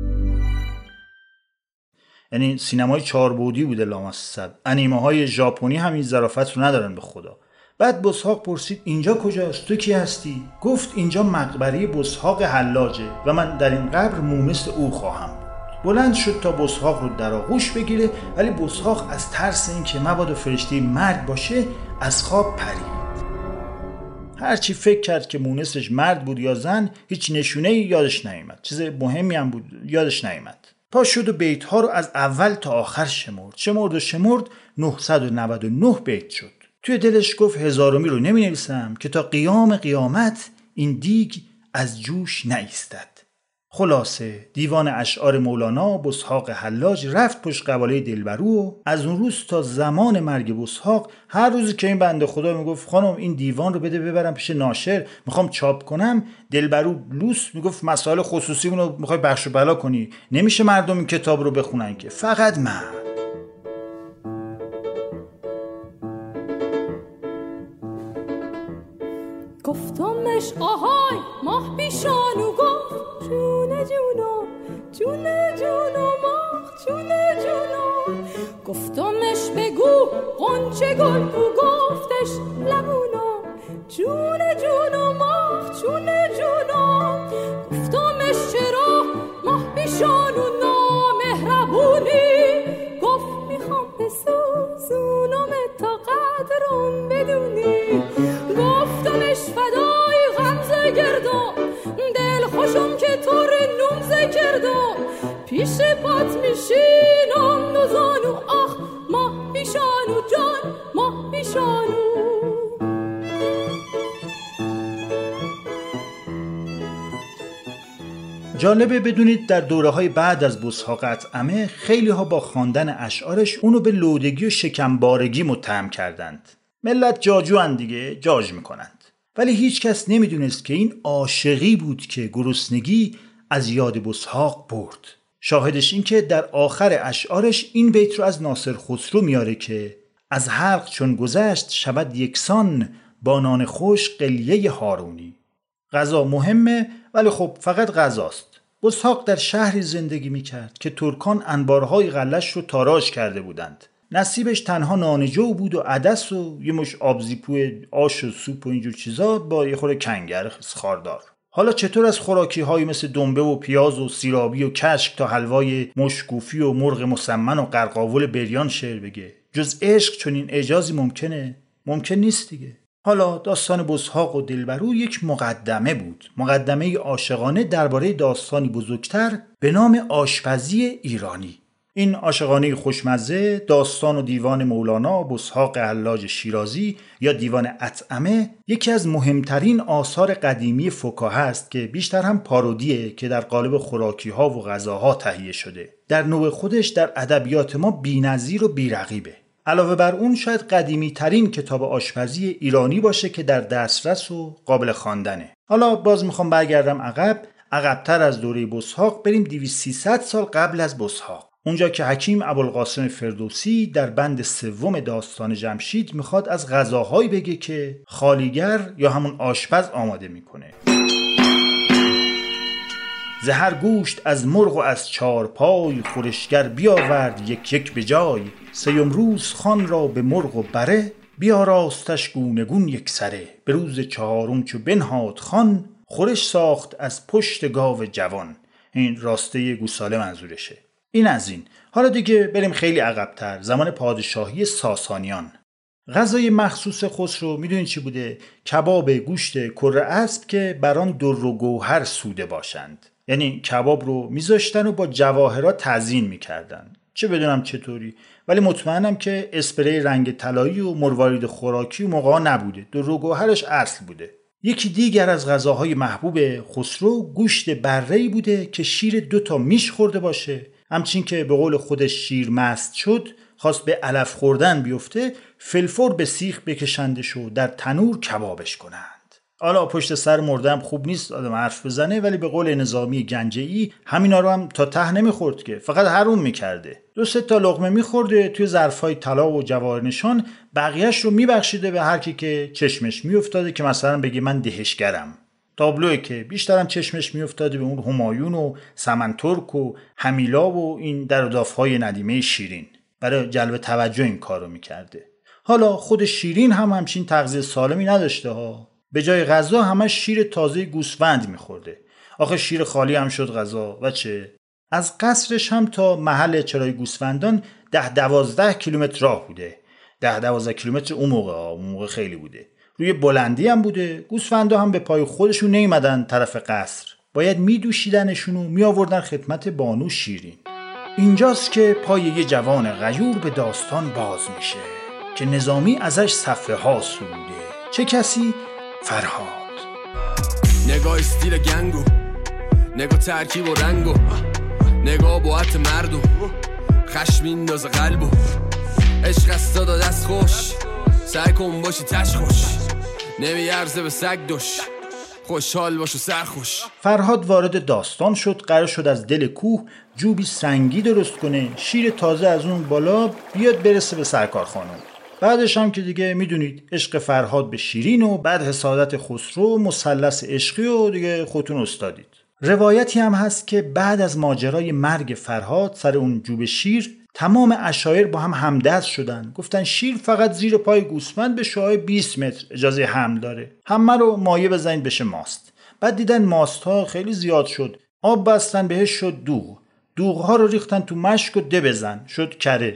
یعنی سینمای 4 بعدی بوده لامصب. انیمه های ژاپنی همین ظرافت رو ندارن به خدا. بعد بسحاق پرسید اینجا کجاست؟ تو کی هستی؟ گفت اینجا مقبره بسحاق حلاجه و من در این قبر مونس او خواهم بود. بلند شد تا بسحاق رو در آغوش بگیره، ولی بسحاق از ترس اینکه مبادا فرشته مرگ باشه از خواب پرید. هرچی فکر کرد که مونسش مرد بود یا زن، هیچ نشونه‌ای یادش نیامد. چیز مهمی هم بود یادش نیامد. پا شد و بیت‌ها رو از اول تا آخر شمرد 999 بیت شد. توی دلش گفت 1000می رو نمی‌نویسم که تا قیام قیامت این دیگ از جوش نایستد. خلاصه دیوان اشعار مولانا بسحاق حلاج رفت پشت قباله دلبرو و از اون روز تا زمان مرگ بسحاق هر روزی که این بنده خدا میگفت خانم این دیوان رو بده ببرم پیش ناشر میخوام چاپ کنم، دلبرو لوس میگفت مسائل خصوصیمون رو میخوای بخش و بلا کنی، نمیشه مردم این کتاب رو بخونن که، فقط من. گفتمش آهای ماه پیشانو گفت جونه جونو جونه جونو ماه جونه جونو. گفتمش بگو قنچه گل کو گفتش لبونو جونه جونو ماه جونه جونو. گفتمش چرا ماه پیشانو نامهربونی، گفت میخوام بسوزونم تا قدرم بدونی. گفت شم که تار نوم زکردم پیش پات میشینم نزانو آخ ماه پیشانو جان ماه پیشانو. جالبه بدونید در دوره‌های بعد از بسحاق اطعمه خیلی ها با خواندن اشعارش اونو به لودگی و شکمبارگی متهم کردند. ملت جاجوان دیگه، جاج میکنند. ولی هیچ کس نمیدونست که این عاشقی بود که گرسنگی از یاد بسحاق برد. شاهدش این که در آخر اشعارش این بیت رو از ناصر خسرو میاره که از حلق چون گذشت شود یکسان با نان خوش قلیه هارونی. غذا مهمه ولی خب فقط غذاست. بسحاق در شهری زندگی میکرد که ترکان انبارهای غله‌اش رو تاراج کرده بودند. نصیبش تنها نانجو بود و عدس و یه مش آبزیپوی آش و سوپ و اینجور چیزا با یه خورده کنگر خاردار. حالا چطور از خوراکی های مثل دنبه و پیاز و سیرابی و کشک تا حلوای مشکوفی و مرغ مسمن و قرقاول بریان شعر بگه؟ جز عشق چنین اعجازی ممکنه؟ ممکن نیست دیگه. حالا داستان بسحاق و دلبرو یک مقدمه بود، مقدمه عاشقانه درباره داستانی بزرگتر به نام آشپزی ایرانی. این عاشقانه خوشمزه داستان و دیوان مولانا بسحاق حلاج شیرازی یا دیوان اطعمه یکی از مهمترین آثار قدیمی فکاهه است که بیشتر هم پارودیه که در قالب خوراکی‌ها و غذاها تهیه شده. در نوع خودش در ادبیات ما بی‌نظیر و بی‌رقیبه. علاوه بر اون شاید قدیمی ترین کتاب آشپزی ایرانی باشه که در دسترس و قابل خواندنه. حالا باز میخوام برگردم عقب‌تر از دوره بسحاق بریم 200-300 سال قبل از بسحاق. اونجا که حکیم ابوالقاسم فردوسی در بند 3 داستان جمشید میخواد از غذاهایی بگه که خالیگر یا همون آشپز آماده میکنه. زهر گوشت از مرغ و از چارپای خورشگر بیاورد یک یک به جای. 3 روز خان را به مرغ و بره بیاراستش گونه گون یک سره. به روز 4 چو بنهاد خان خورش ساخت از پشت گاو جوان. این راسته گوساله منظورشه. این از این. حالا دیگه بریم خیلی عقب‌تر، زمان پادشاهی ساسانیان. غذای مخصوص خسرو میدونین چی بوده؟ کباب گوشت کره اسب که بران در و گوهر سوده باشند. یعنی کباب رو میذاشتن و با جواهرات تزیین میکردن. چه بدونم چطوری، ولی مطمئنم که اسپری رنگ طلایی و مروارید خوراکی و موقعا نبوده. در و گوهرش اصل بوده. یکی دیگر از غذاهای محبوب خسرو گوشت بره‌ای بوده که شیر 2 میش خورده باشه. همچین که به قول خودش شیر مست شد، خواست به علف خوردن بیفته، فلفور به سیخ بکشندش و در تنور کبابش کنند. حالا پشت سر مردم خوب نیست آدم حرف بزنه، ولی به قول نظامی گنجه‌ای همینا رو هم تا ته نمیخورد که، فقط حروم میکرده. 2-3 تا لقمه میخورده توی ظرفای طلا و جواهر نشان، بقیه‌اش رو میبخشیده به هر کی که چشمش میافتاده که مثلا بگه من دهشگرم. تابلوئه که بیشترم چشمش میافتاده به اون همایون و سمن ترک و همیلا و این در و داف‌های ندیمه شیرین. برای جلب توجه این کارو میکرده. حالا خود شیرین هم همچین تغذیه سالمی نداشته ها. به جای غذا همش شیر تازه گوسفند میخورده. آخه شیر خالی هم شد غذا و چه؟ از قصرش هم تا محل چرای گوسفندان 10-12 کیلومتر راه بوده. 10-12 کیلومتر اون موقع خیلی بوده. روی بلندی هم بوده. گوسفندا هم به پای خودشون نیومدن طرف قصر. باید میدوشیدنشون و میآوردن خدمت بانو شیرین. اینجاست که پای یه جوان غیور به داستان باز میشه که نظامی ازش صفحه ها سروده. چه کسی؟ فرهاد. نگاه استیل گنگو، نگاه ترکیب و رنگو، نگاه باعت مردو، خشم میندازه قلبو، عشق است دادا دست خوش، سعی کن باشی تش خوش، نمیارزه به سگ دوش، خوشحال باش و سرخوش. فرهاد وارد داستان شد. قرار شد از دل کوه جوبی سنگی درست کنه، شیر تازه از اون بالا بیاد برسه به سرکار خانم. بعدش هم که دیگه میدونید عشق فرهاد به شیرین و بعد حسادت خسرو، مثلث عشقی و دیگه خودتون استادید. روایتی هم هست که بعد از ماجرای مرگ فرهاد سر اون جوب شیر، تمام عشایر با هم همدست شدن، گفتن شیر فقط زیر پای گوسفند به شعاع 20 متر اجازه حمل داره، همه رو مایه بزنید بشه ماست. بعد دیدن ماست ها خیلی زیاد شد، آب بستن بهش شد دوغ، دوغ ها رو ریختن تو مشک و ده بزن شد کره.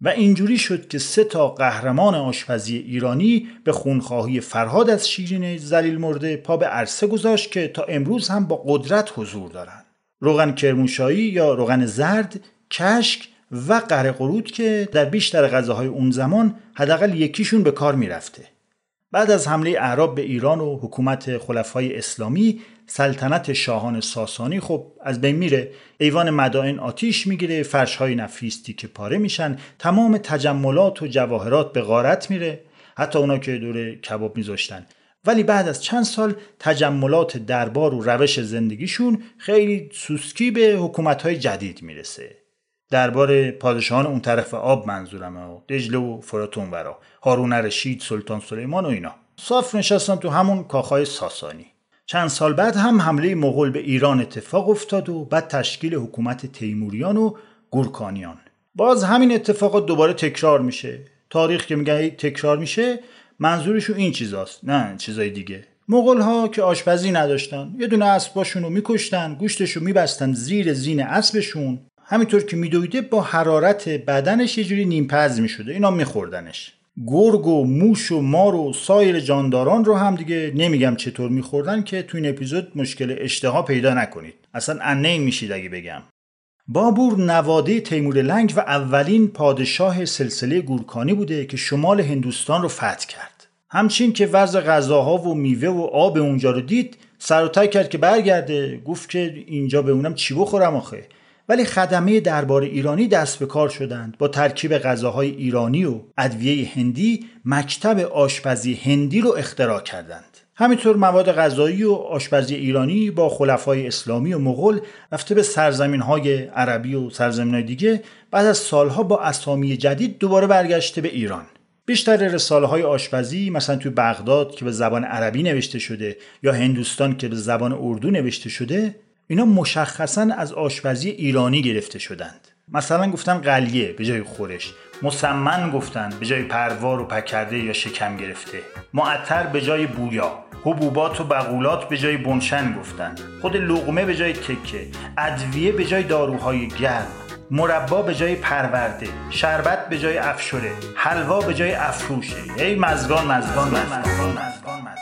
و اینجوری شد که 3 قهرمان آشپزی ایرانی به خونخواهی فرهاد از شیرین ذلیل مرده پا به عرصه گذاشت که تا امروز هم با قدرت حضور دارن. روغن کرمانشاهی یا روغن زرد، کشک و قره قرود که در بیشتر غذاهای اون زمان حداقل یکیشون به کار میرفته. بعد از حمله اعراب به ایران و حکومت خلفای اسلامی، سلطنت شاهان ساسانی خب از بین میره، ایوان مدائن آتیش میگیره، فرش‌های نفیس تیکه پاره میشن، تمام تجملات و جواهرات به غارت میره، حتی اونا که دور کباب میذاشتن. ولی بعد از چند سال تجملات دربار و روش زندگیشون خیلی سوسکی به حکومت‌های جدید میرسه. دربار پادشاهان اون طرف آب منظورمه، دجله و فرات اونورا، هارون الرشید، سلطان سلیمان و اینا. صاف نشستن تو همون کاخهای ساسانی. چند سال بعد هم حمله مغول به ایران اتفاق افتاد و بعد تشکیل حکومت تیموریان و گورکانیان. باز همین اتفاقات دوباره تکرار میشه. تاریخ که میگه تکرار میشه منظورشون این چیزاست، نه چیزای دیگه. مغول‌ها که آشپزی نداشتن، یه دونه اسباشون رو میکشتن، گوشتشو میبستن زیر زین اسبشون، همینطور که میدویده با حرارت بدنش یه جوری نیمپز میشده، اینا میخوردنش. گرگ و موش و مار و سایر جانداران رو هم دیگه نمیگم چطور میخوردن که تو این اپیزود مشکل اشتها پیدا نکنید، اصلا انین میشید اگه بگم. بابور نواده تیمور لنگ و اولین پادشاه سلسله گورکانی بوده که شمال هندوستان رو فتح کرد. همچین که وضع غذاها و میوه و آب اونجا رو دید، سر و ته کرد که برگرده، گفت که اینجا بمونم چی بخورم آخه. ولی خدمه دربار ایرانی دست به کار شدند، با ترکیب غذاهای ایرانی و ادویه هندی مکتب آشپزی هندی رو اختراع کردند. همینطور مواد غذایی و آشپزی ایرانی با خلفای اسلامی و مغول رفته به سرزمین‌های عربی و سرزمین‌های دیگه، بعد از سالها با اسامی جدید دوباره برگشته به ایران. بیشتر رساله‌های آشپزی مثلا توی بغداد که به زبان عربی نوشته شده یا هندوستان که به زبان اردو نوشته شده، اینا مشخصاً از آشپزی ایرانی گرفته شدند. مثلا گفتن قلیه به جای خورش، مسمن گفتن به جای پروار و پکرده یا شکم گرفته، معطر به جای بویا، حبوبات و بقولات به جای بنشن گفتن، خود لقمه به جای تکه، ادویه به جای داروهای گرم، مربا به جای پرورده، شربت به جای افشوره، حلوا به جای افروشه. ای مزگان مزگان مزگان مزگان مزگان.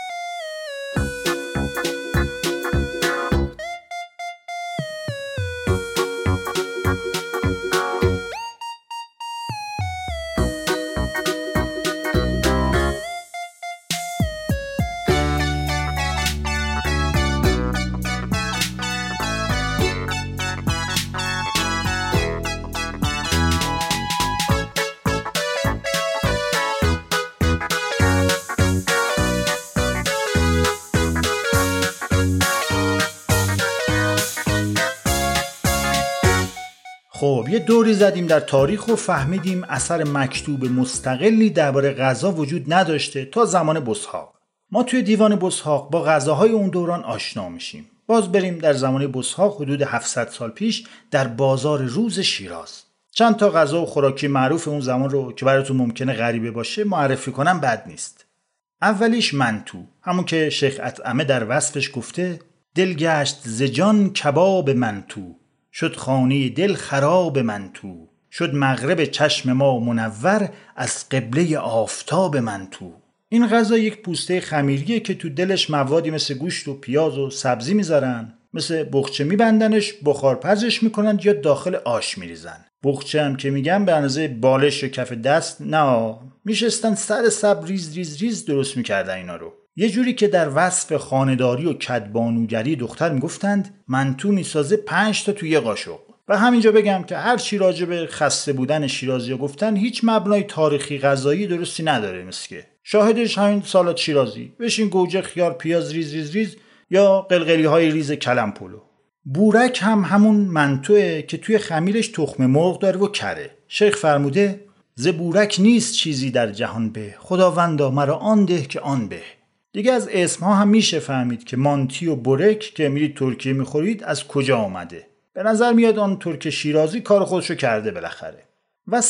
خب یه دوری زدیم در تاریخ و فهمیدیم اثر مکتوب مستقلی درباره غذا وجود نداشته تا زمان بسحاق. ما توی دیوان بسحاق با غذاهای اون دوران آشنا میشیم. باز بریم در زمان بسحاق حدود 700 سال پیش در بازار روز شیراز. چند تا غذا و خوراکی معروف اون زمان رو که براتون ممکنه غریبه باشه معرفی کنم بد نیست. اولیش منتو، همون که شیخ اطعمه در وصفش گفته دل گشت ز جان کباب منتو، شد خانه دل خراب منتو، شد مغرب چشم ما منور از قبله آفتاب منتو. این غذا یک پوسته خمیریه که تو دلش موادی مثل گوشت و پیاز و سبزی میذارن، مثل بخچه میبندنش، بخارپزش میکنن یا داخل آش میریزن. بخچه هم که میگم به اندازه بالش و کف دست نه، میشستن سر سب ریز ریز ریز درست میکردن اینا رو. یه جوری که در وصف خانه‌داری و کدبانوگری دختر میگفتند منتو میسازه 5 تا تو یه قاشق. و همینجا بگم که هر چی راجع به خسته بودن شیرازی‌ها گفتن هیچ مبنای تاریخی غذایی درستی نداره. مسکه شاهدش همین سالاد شیرازی، بشین گوجه خیار پیاز ریز ریز ریز یا قلقلی‌های ریز کلم پلو. بورک هم همون منتوئه که توی خمیرش تخم مرغ داره و کره. شیخ فرموده ز بورک نیست چیزی در جهان به، خداوندا مرا آن ده که آن به. دیگه از اسمها هم میشه فهمید که مانتی و بورک که میرید ترکیه میخورید از کجا آمده. به نظر میاد آن ترک شیرازی کار خودشو کرده بالاخره. و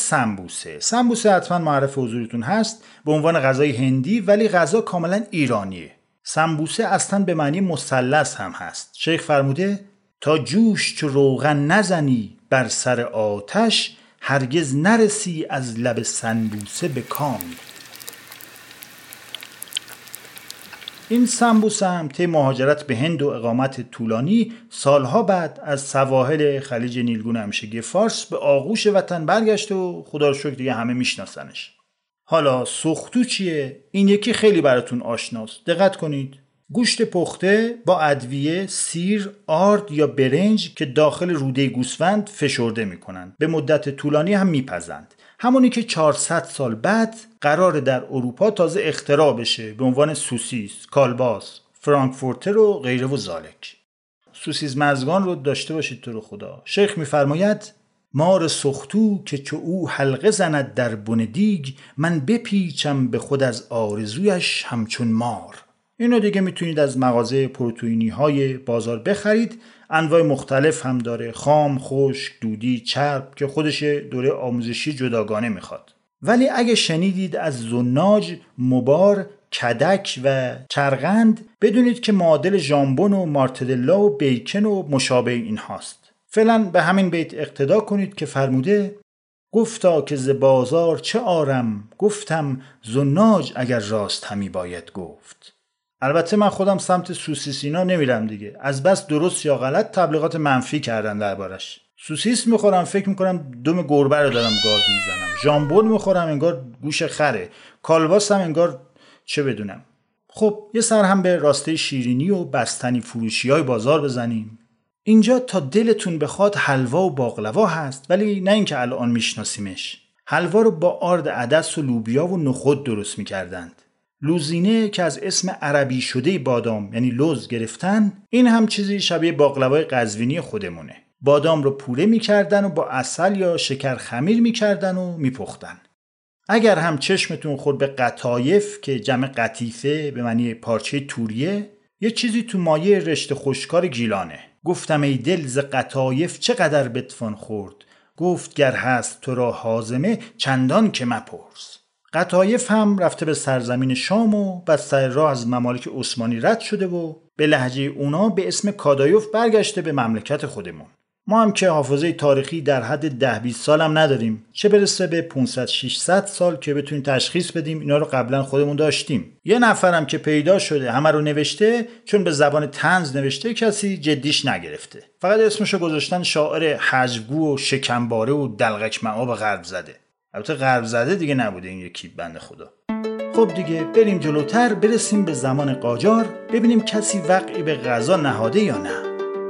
سمبوسه حتما معرف حضورتون هست به عنوان غذای هندی، ولی غذا کاملا ایرانیه. سمبوسه اصلا به معنی مثلث هم هست. شیخ فرموده تا جوش چو روغن نزنی بر سر آتش، هرگز نرسی از لب سنبوسه به کام. این سنبوسه هم طی مهاجرت به هند و اقامت طولانی سالها بعد از سواحل خلیج نیلگون همیشگی فارس به آغوش وطن برگشت و خدا رو شکر دیگه همه میشناسنش. حالا سختو چیه؟ این یکی خیلی براتون آشناست. دقت کنید. گوشت پخته با ادویه، سیر، آرد یا برنج که داخل روده گوسفند فشرده میکنن. به مدت طولانی هم میپزند. همونی که 400 سال بعد قراره در اروپا تازه اختراع بشه به عنوان سوسیس، کالباس، فرانکفورتر و غیره و ذالک. سوسیس مزگان رو داشته باشید تو رو خدا. شیخ میفرماید مار سختو که چو او حلقه زند در بن دیگ، من بپیچم به خود از آرزویش همچون مار. اینو دیگه میتونید از مغازه پروتئینی های بازار بخرید. انواع مختلف هم داره، خام، خشک، دودی، چرب که خودش دوره آموزشی جداگانه میخواد. ولی اگه شنیدید از زناج، مبار، کدک و چرغند، بدونید که معادل ژامبون و مارتدلا و بیکن و مشابه این هاست. فعلا به همین بیت اقتدا کنید که فرموده گفتا که ز بازار چه آرم، گفتم زناج اگر راست همی باید گفت. البته من خودم سمت سوسیس اینا نمیرم دیگه. از بس درست یا غلط تبلیغات منفی کردن دربارش. سوسیس میخورم فکر میکنم دم گربه رو دارم گاز میزنم. ژامبون میخورم انگار گوش خره. کالباس هم انگار چه بدونم. خب یه سر هم به راسته شیرینی و بستنی فروشی های بازار بزنیم. اینجا تا دلتون بخواد حلوا و باقلوا هست، ولی نه اینکه الان میشناسیمش. حلوا رو با آرد عدس و لوبیا و نخود درست میکردند. لوزینه که از اسم عربی شده بادام یعنی لوز گرفتن، این هم چیزی شبیه باقلوای قزوینی خودمونه. بادام رو پوره میکردن و با عسل یا شکر خمیر میکردن و میپختن. اگر هم چشمتون خورد به قطایف که جمع قطیفه به معنی پارچه توریه، یه چیزی تو مایه رشته خشکار گیلانه. گفتم ای دل ز قطایف چقدر بتوان خورد، گفت گر هست تو را هاضمه چندان که مپرس. قطایف هم رفته به سرزمین شام و بعد سر راه از ممالک عثمانی رد شده و به لهجه اونا به اسم کادایوف برگشته به مملکت خودمون. ما هم که حافظه تاریخی در حد 10-20 سال هم نداریم، چه برسه به 500-600 سال که بتونیم تشخیص بدیم اینا رو قبلا خودمون داشتیم. یه نفرم که پیدا شده همه رو نوشته، چون به زبان طنز نوشته کسی جدیش نگرفته. فقط اسمشو گذاشتن شاعر حجوگو و شکمباره و دلغک معاب غرب زده. البته غرب زده دیگه نبوده این یکی بنده خدا. خب دیگه بریم جلوتر، برسیم به زمان قاجار، ببینیم کسی وقعی به غزا نهاده یا نه.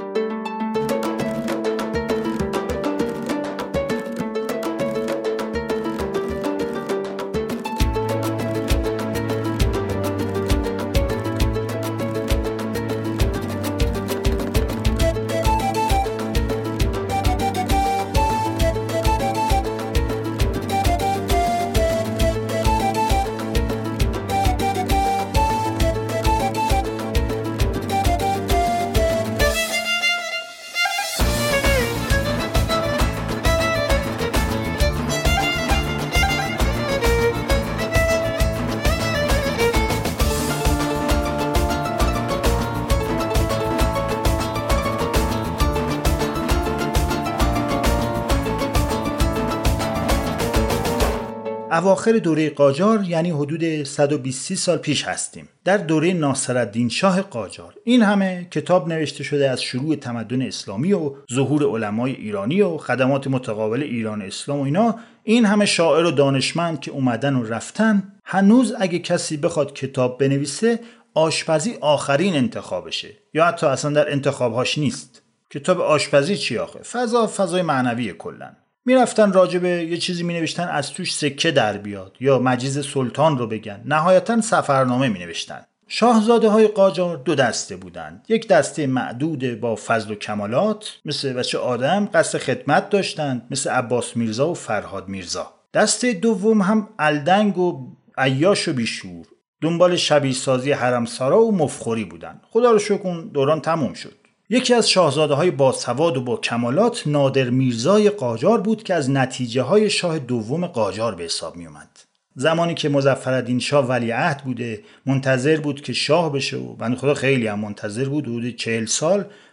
اواخر دوره قاجار یعنی حدود 120 سال پیش هستیم. در دوره ناصرالدین شاه قاجار این همه کتاب نوشته شده از شروع تمدن اسلامی و ظهور علمای ایرانی و خدمات متقابل ایران اسلام و اینا. این همه شاعر و دانشمند که اومدن و رفتن. هنوز اگه کسی بخواد کتاب بنویسه آشپزی آخرین انتخابشه، یا حتی اصلا در انتخابهاش نیست. کتاب آشپزی چی آخه؟ فضای معنوی کلن. میرفتن راجبه یه چیزی مینوشتن از توش سکه در بیاد یا مجیز سلطان رو بگن. نهایتاً سفرنامه مینوشتن. شاهزاده های قاجار دو دسته بودند. یک دسته معدود با فضل و کمالات مثل بچه آدم قصد خدمت داشتند، مثل عباس میرزا و فرهاد میرزا. دسته دوم هم الدنگ و عیاش و بیشور، دنبال شبیه سازی حرمسرا و مفخوری بودند. خدا رو شکر اون دوران تموم شد. یکی از شاهزاده های باسواد و با کمالات نادر میرزای قاجار بود که از نتیجه های شاه دوم قاجار به حساب می اومد. زمانی که مظفرالدین شاه ولیعهد بوده منتظر بود که شاه بشه و بنده خدا خیلی هم منتظر بود، حدود 40 سال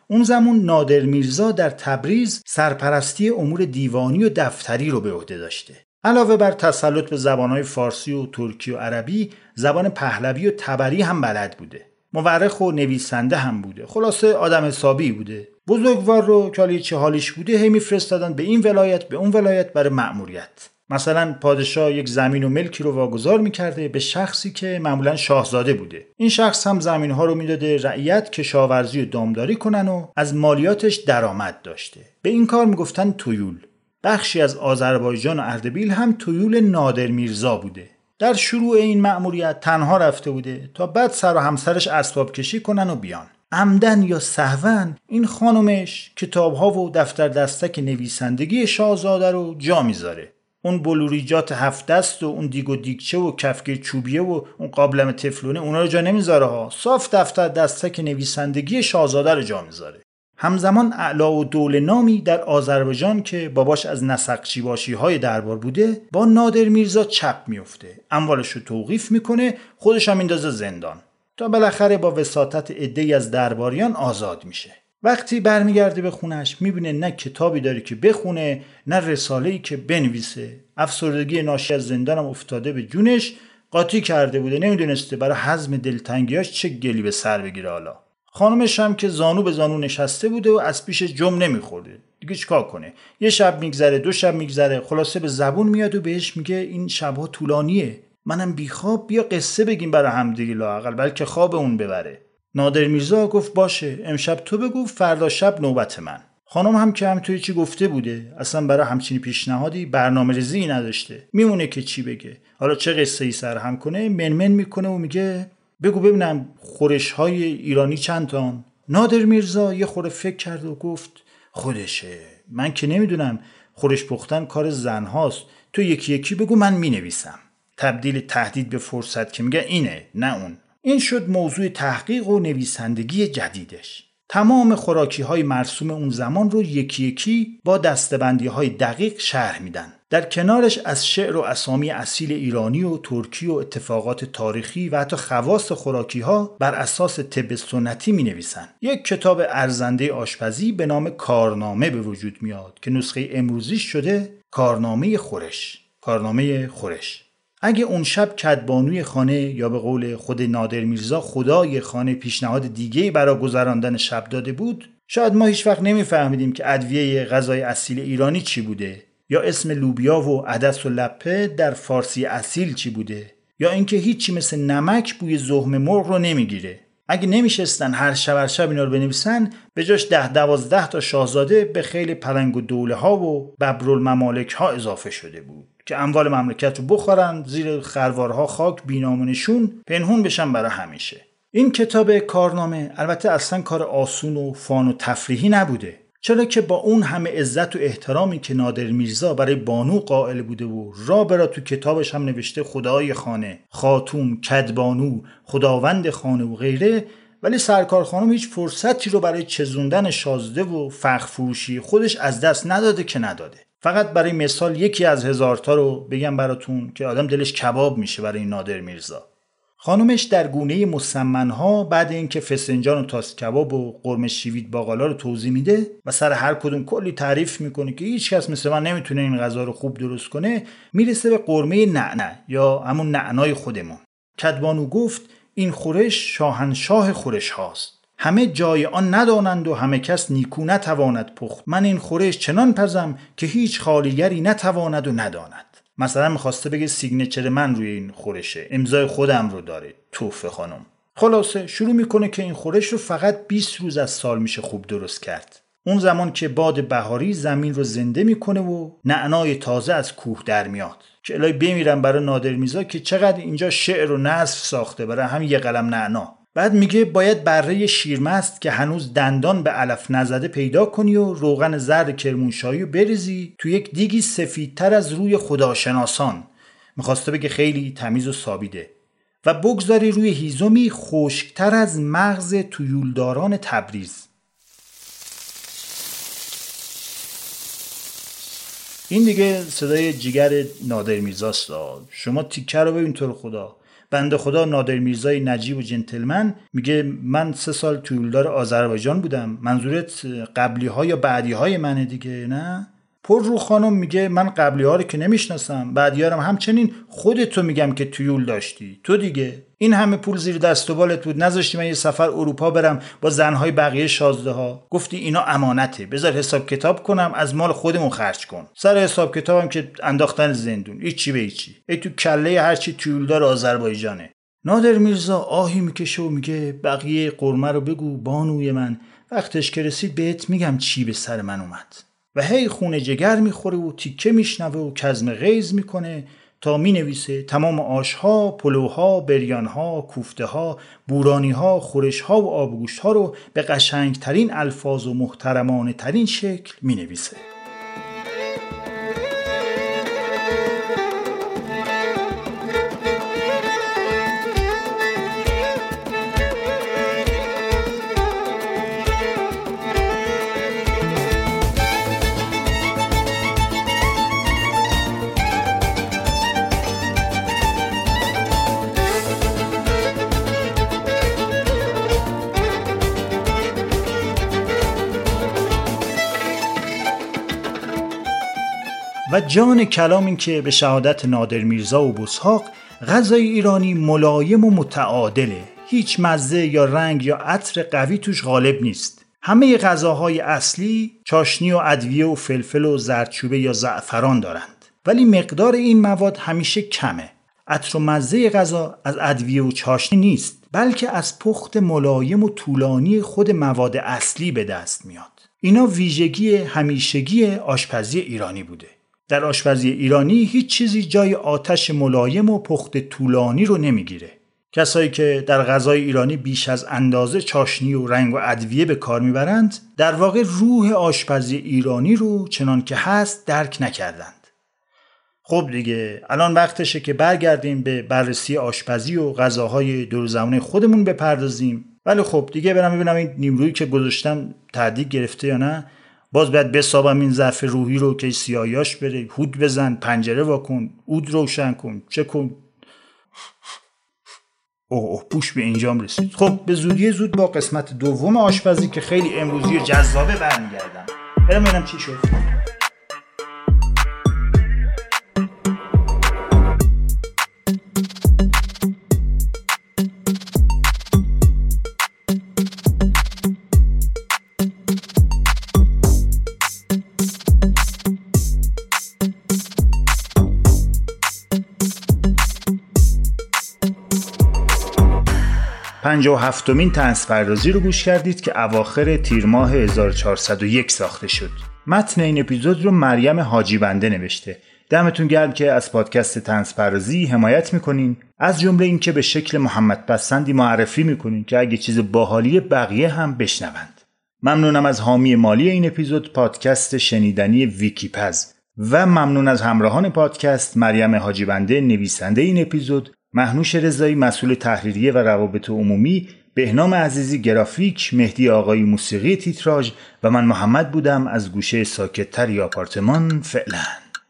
اون زمان نادر میرزا در تبریز سرپرستی امور دیوانی و دفتری رو به عهده داشته. علاوه بر تسلط به زبانهای فارسی و ترکی و عربی، زبان پهلوی و تبری هم بلد بوده. مورخ و نویسنده هم بوده. خلاصه آدم حسابی بوده. بزرگوار رو که حالی چه حالیش بوده هی میفرستادن به این ولایت به اون ولایت برای مأموریت. مثلا پادشاه یک زمین و ملکی رو واگذار میکرده به شخصی که معمولا شاهزاده بوده. این شخص هم زمین‌ها رو میداده رعیت کشاورزی و دامداری کنن و از مالیاتش درآمد داشته. به این کار میگفتن تویول. بخشی از آذربایجان و اردبیل هم تویول نادر میرزا بوده. در شروع این مأموریت تنها رفته بوده تا بعد سر و همسرش اسباب کشی کنن و بیان. عمدن یا سهوا این خانومش کتاب‌ها و دفتر دستک نویسندگی شاهزاده رو جا میذاره. اون بلوریجات 7 دست و اون دیگ و دیگچه و کفگیر چوبیه و اون قابلمه تفلونه اونا رو جا نمیذاره ها. صاف دفتر دستک نویسندگی شاهزاده رو جا میذاره. همزمان اعلا و دوله نامی در آذربایجان که باباش از نسقچی‌باشی‌های دربار بوده با نادر میرزا چپ میفته. اموالش رو توقیف میکنه، خودش هم میندازه زندان تا بالاخره با وساطت عده‌ای از درباریان آزاد میشه. وقتی برمیگرده به خونش میبینه نه کتابی داره که بخونه نه رساله‌ای که بنویسه. افسردگی ناشی از زندان هم افتاده به جونش، قاطی کرده بوده، نمیدونسته برای هضم دلتنگیاش چه گلی به سر بگیره. حالا خانمش هم که زانو به زانو نشسته بوده و از پیش جم نمیخورده. دیگه چیکار کنه؟ یه شب میگذره، 2 شب میگذره، خلاصه به زبون میاد و بهش میگه این شبها طولانیه، منم بیخواب، بیا قصه بگیم برای همدیگه لااقل بلکه خواب اون ببره. نادر میرزا گفت باشه، امشب تو بگو، فردا شب نوبت من. خانم هم که همینطوری چی گفته بوده، اصلا برای همچین پیشنهادی برنامه‌ریزی نداشته، میمونه که چی بگه. حالا چه قصه‌ای سرهم کنه، منمن میکنه و میگه بگو ببینم خورش‌های ایرانی چند تان؟ نادر میرزا یه خورده فکر کرد و گفت خودشه، من که نمیدونم، خورش پختن کار زنهاست، تو یکی یکی بگو من مینویسم. تبدیل تهدید به فرصت که میگه اینه نه اون. این شد موضوع تحقیق و نویسندگی جدیدش. تمام خوراکی‌های مرسوم اون زمان رو یکی یکی با دسته‌بندی‌های دقیق شرح میدن. در کنارش از شعر و اسامی اصیل ایرانی و ترکی و اتفاقات تاریخی و حتی خواص خوراکی‌ها بر اساس طب سنتی می‌نویسن. یک کتاب ارزنده آشپزی به نام کارنامه به وجود میاد که نسخه امروزیش شده کارنامه خورش. کارنامه خورش. اگه اون شب کدبانوی خانه یا به قول خود نادر میرزا خدای خانه پیشنهاد دیگه‌ای برای گذراندن شب داده بود، شاید ما هیچ وقت نمی‌فهمیدیم که ادویه غذای اصیل ایرانی چی بوده، یا اسم لوبیا و عدس و لپه در فارسی اصیل چی بوده، یا اینکه هیچی مثل نمک بوی زخم مرغ رو نمیگیره. اگه نمیشستن هر شب اینا رو بنویسن، به جاش 10-12 تا شاهزاده به خیلی پلنگ و دوله ها و ببرالممالک ها اضافه شده بود که اموال مملکت رو بخورن، زیر خروارها خاک بینامونشون پنهون بشن برای همیشه. این کتاب کارنامه البته اصلا کار آسون و فان و تفریحی نبوده، چرا که با اون همه عزت و احترامی که نادر میرزا برای بانو قائل بوده و را تو کتابش هم نوشته خدای خانه، خاتون، کدبانو، خداوند خانه و غیره، ولی سرکار خانم هیچ فرصتی رو برای چزوندن شازده و فخر فروشی خودش از دست نداده که نداده. فقط برای مثال یکی از 1000 تا رو بگم براتون که آدم دلش کباب میشه برای نادر میرزا. خانومش در گونه مسمنها بعد اینکه فسنجان و تاس کباب و قرمه شیوید باقالا رو توضیح میده و سر هر کدوم کلی تعریف میکنه که هیچ کس مثل من نمیتونه این غذا رو خوب درست کنه، میرسه به قرمه نعنع یا همون نعنای خودمون. کدبانو گفت این خورش شاهنشاه خورش هاست، همه جای آن ندانند و همه کس نیکو نتواند پخت. من این خورش چنان پزم که هیچ خالیگری نتواند و نداند. مثلا میخواسته بگه سیگنچر من روی این خورشه، امضای خودم رو داره. توفه خانم. خلاصه شروع میکنه که این خورش رو فقط 20 روز از سال میشه خوب درست کرد. اون زمان که باد بهاری زمین رو زنده میکنه و نعنای تازه از کوه در میاد. که الهی بمیرم برای نادر میرزا که چقدر اینجا شعر و نثر ساخته برای همین یه قلم نعنا. بعد میگه باید بره شیرمست که هنوز دندان به علف نزده پیدا کنی و روغن زرد کرمانشاهی رو بریزی تو یک دیگی سفیدتر از روی خداشناسان، میخواسته بگه خیلی تمیز و سابیده، و بگذاری روی هیزمی خشکتر از مغز تویولداران تبریز. این دیگه صدای جگر نادر میرزاست. شما تیکه رو ببین تو رو خدا. بنده خدا نادر میرزای نجیب و جنتلمن میگه من 3 سال تویولدار آذربایجان بودم. منظورت قبلی ها یا بعدی های منه دیگه؟ نه. پر رو خانم میگه من قبلی ها رو که نمیشناسم، بعدی ها رو همچنین. خودتو میگم که تویول داشتی تو دیگه. این همه پول زیر دست و بالت بود، نذاشتی من یه سفر اروپا برم با زنهای بقیه شازده ها. گفتی اینا امانته، بذار حساب کتاب کنم، از مال خودمون خرج کن. سر حساب کتابم که انداختن زندون، هیچی به هیچی. ای تو کله هرچی تویولدار آذربایجانه. نادر میرزا آهی میکشه و میگه بقیه قرمه رو بگو بانوی من، وقتش که رسید بهت میگم چی به سر من اومد. و هی خونه جگر میخوره و تیکه میشنوه و کظم غیظ میکنه تا مینویسه تمام آشها، پلوها، بریانها، کوفتهها، بورانیها، خورشها و آبگوشتها رو به قشنگترین الفاظ و محترمانه ترین شکل مینویسه. و جان کلام این که به شهادت نادر میرزا و بوسحاق غذای ایرانی ملایم و متعادله. هیچ مزه یا رنگ یا عطر قوی توش غالب نیست. همه غذاهای اصلی چاشنی و ادویه و فلفل و زردچوبه یا زعفران دارند، ولی مقدار این مواد همیشه کمه. عطر و مزه غذا از ادویه و چاشنی نیست، بلکه از پخت ملایم و طولانی خود مواد اصلی به دست میاد. اینا ویژگی همیشگی آشپزی ایرانی بوده. در آشپزی ایرانی هیچ چیزی جای آتش ملایم و پخت طولانی رو نمیگیره. کسایی که در غذای ایرانی بیش از اندازه چاشنی و رنگ و ادویه به کار میبرند، در واقع روح آشپزی ایرانی رو چنان که هست درک نکردند. خب دیگه الان وقتشه که برگردیم به بررسی آشپزی و غذاهای دورزمانه خودمون بپردازیم. ولی خب دیگه برم ببینم این نیمرویی که گذاشتم تعدیق گرفته یا نه. باز باید بسابم این ضعف روحی رو که سیاهیاش بره. هود بزن، پنجره واکن، عود روشن کن، چه کن. اوه پوش به اینجام رسید. خب به زودی زود با قسمت دوم آشپزی که خیلی امروزی و جذابه برمیگردم. برم ببینم چی شد. 57مین طنزپردازی رو گوش کردید که اواخر تیر ماه 1401 ساخته شد. متن این اپیزود رو مریم حاجی بنده نوشته. دمتون گرم که از پادکست طنزپردازی حمایت میکنین، از جمله این که به شکل محمد پسندی معرفی میکنین که اگه چیز باحالی بقیه هم بشنوند. ممنونم از حامی مالی این اپیزود، پادکست شنیدنی ویکیپز، و ممنون از همراهان پادکست مریم حاجی بنده نویسنده این اپیزود، مهنوش رضایی مسئول تحریریه و روابط عمومی، بهنام عزیزی گرافیک، مهدی آقایی موسیقی تیتراژ و من محمد بودم از گوشه ساکت‌تری آپارتمان. فعلا.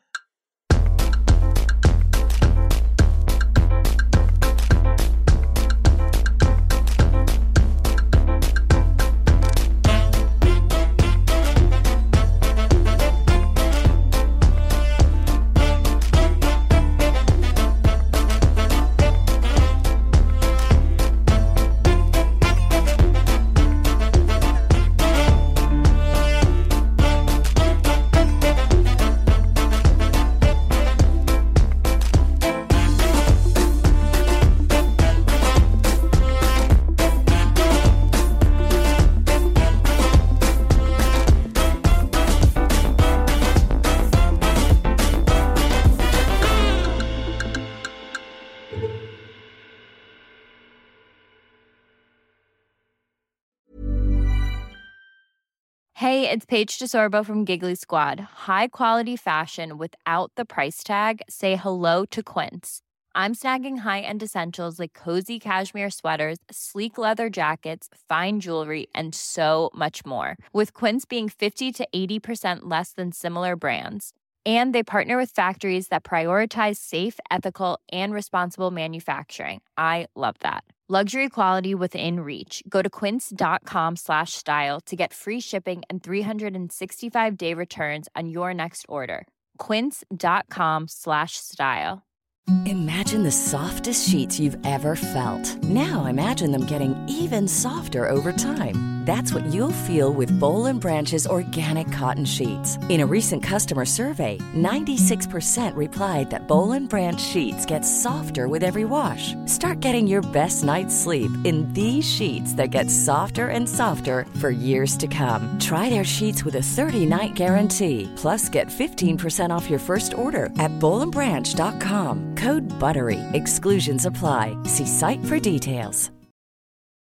Hey, it's Paige DeSorbo from Giggly Squad. High quality fashion without the price tag. Say hello to Quince. I'm snagging high-end essentials like cozy cashmere sweaters, sleek leather jackets, fine jewelry, and so much more. With Quince being 50 to 80% less than similar brands. And they partner with factories that prioritize safe, ethical, and responsible manufacturing. I love that. Luxury quality within reach. Go to quince.com/style to get free shipping and 365-day returns on your next order. quince.com/style. Imagine the softest sheets you've ever felt. Now imagine them getting even softer over time. That's what you'll feel with Boll & Branch's organic cotton sheets. In a recent customer survey, 96% replied that Boll & Branch sheets get softer with every wash. Start getting your best night's sleep in these sheets that get softer and softer for years to come. Try their sheets with a 30-night guarantee. Plus, get 15% off your first order at bollandbranch.com. Code BUTTERY. Exclusions apply. See site for details.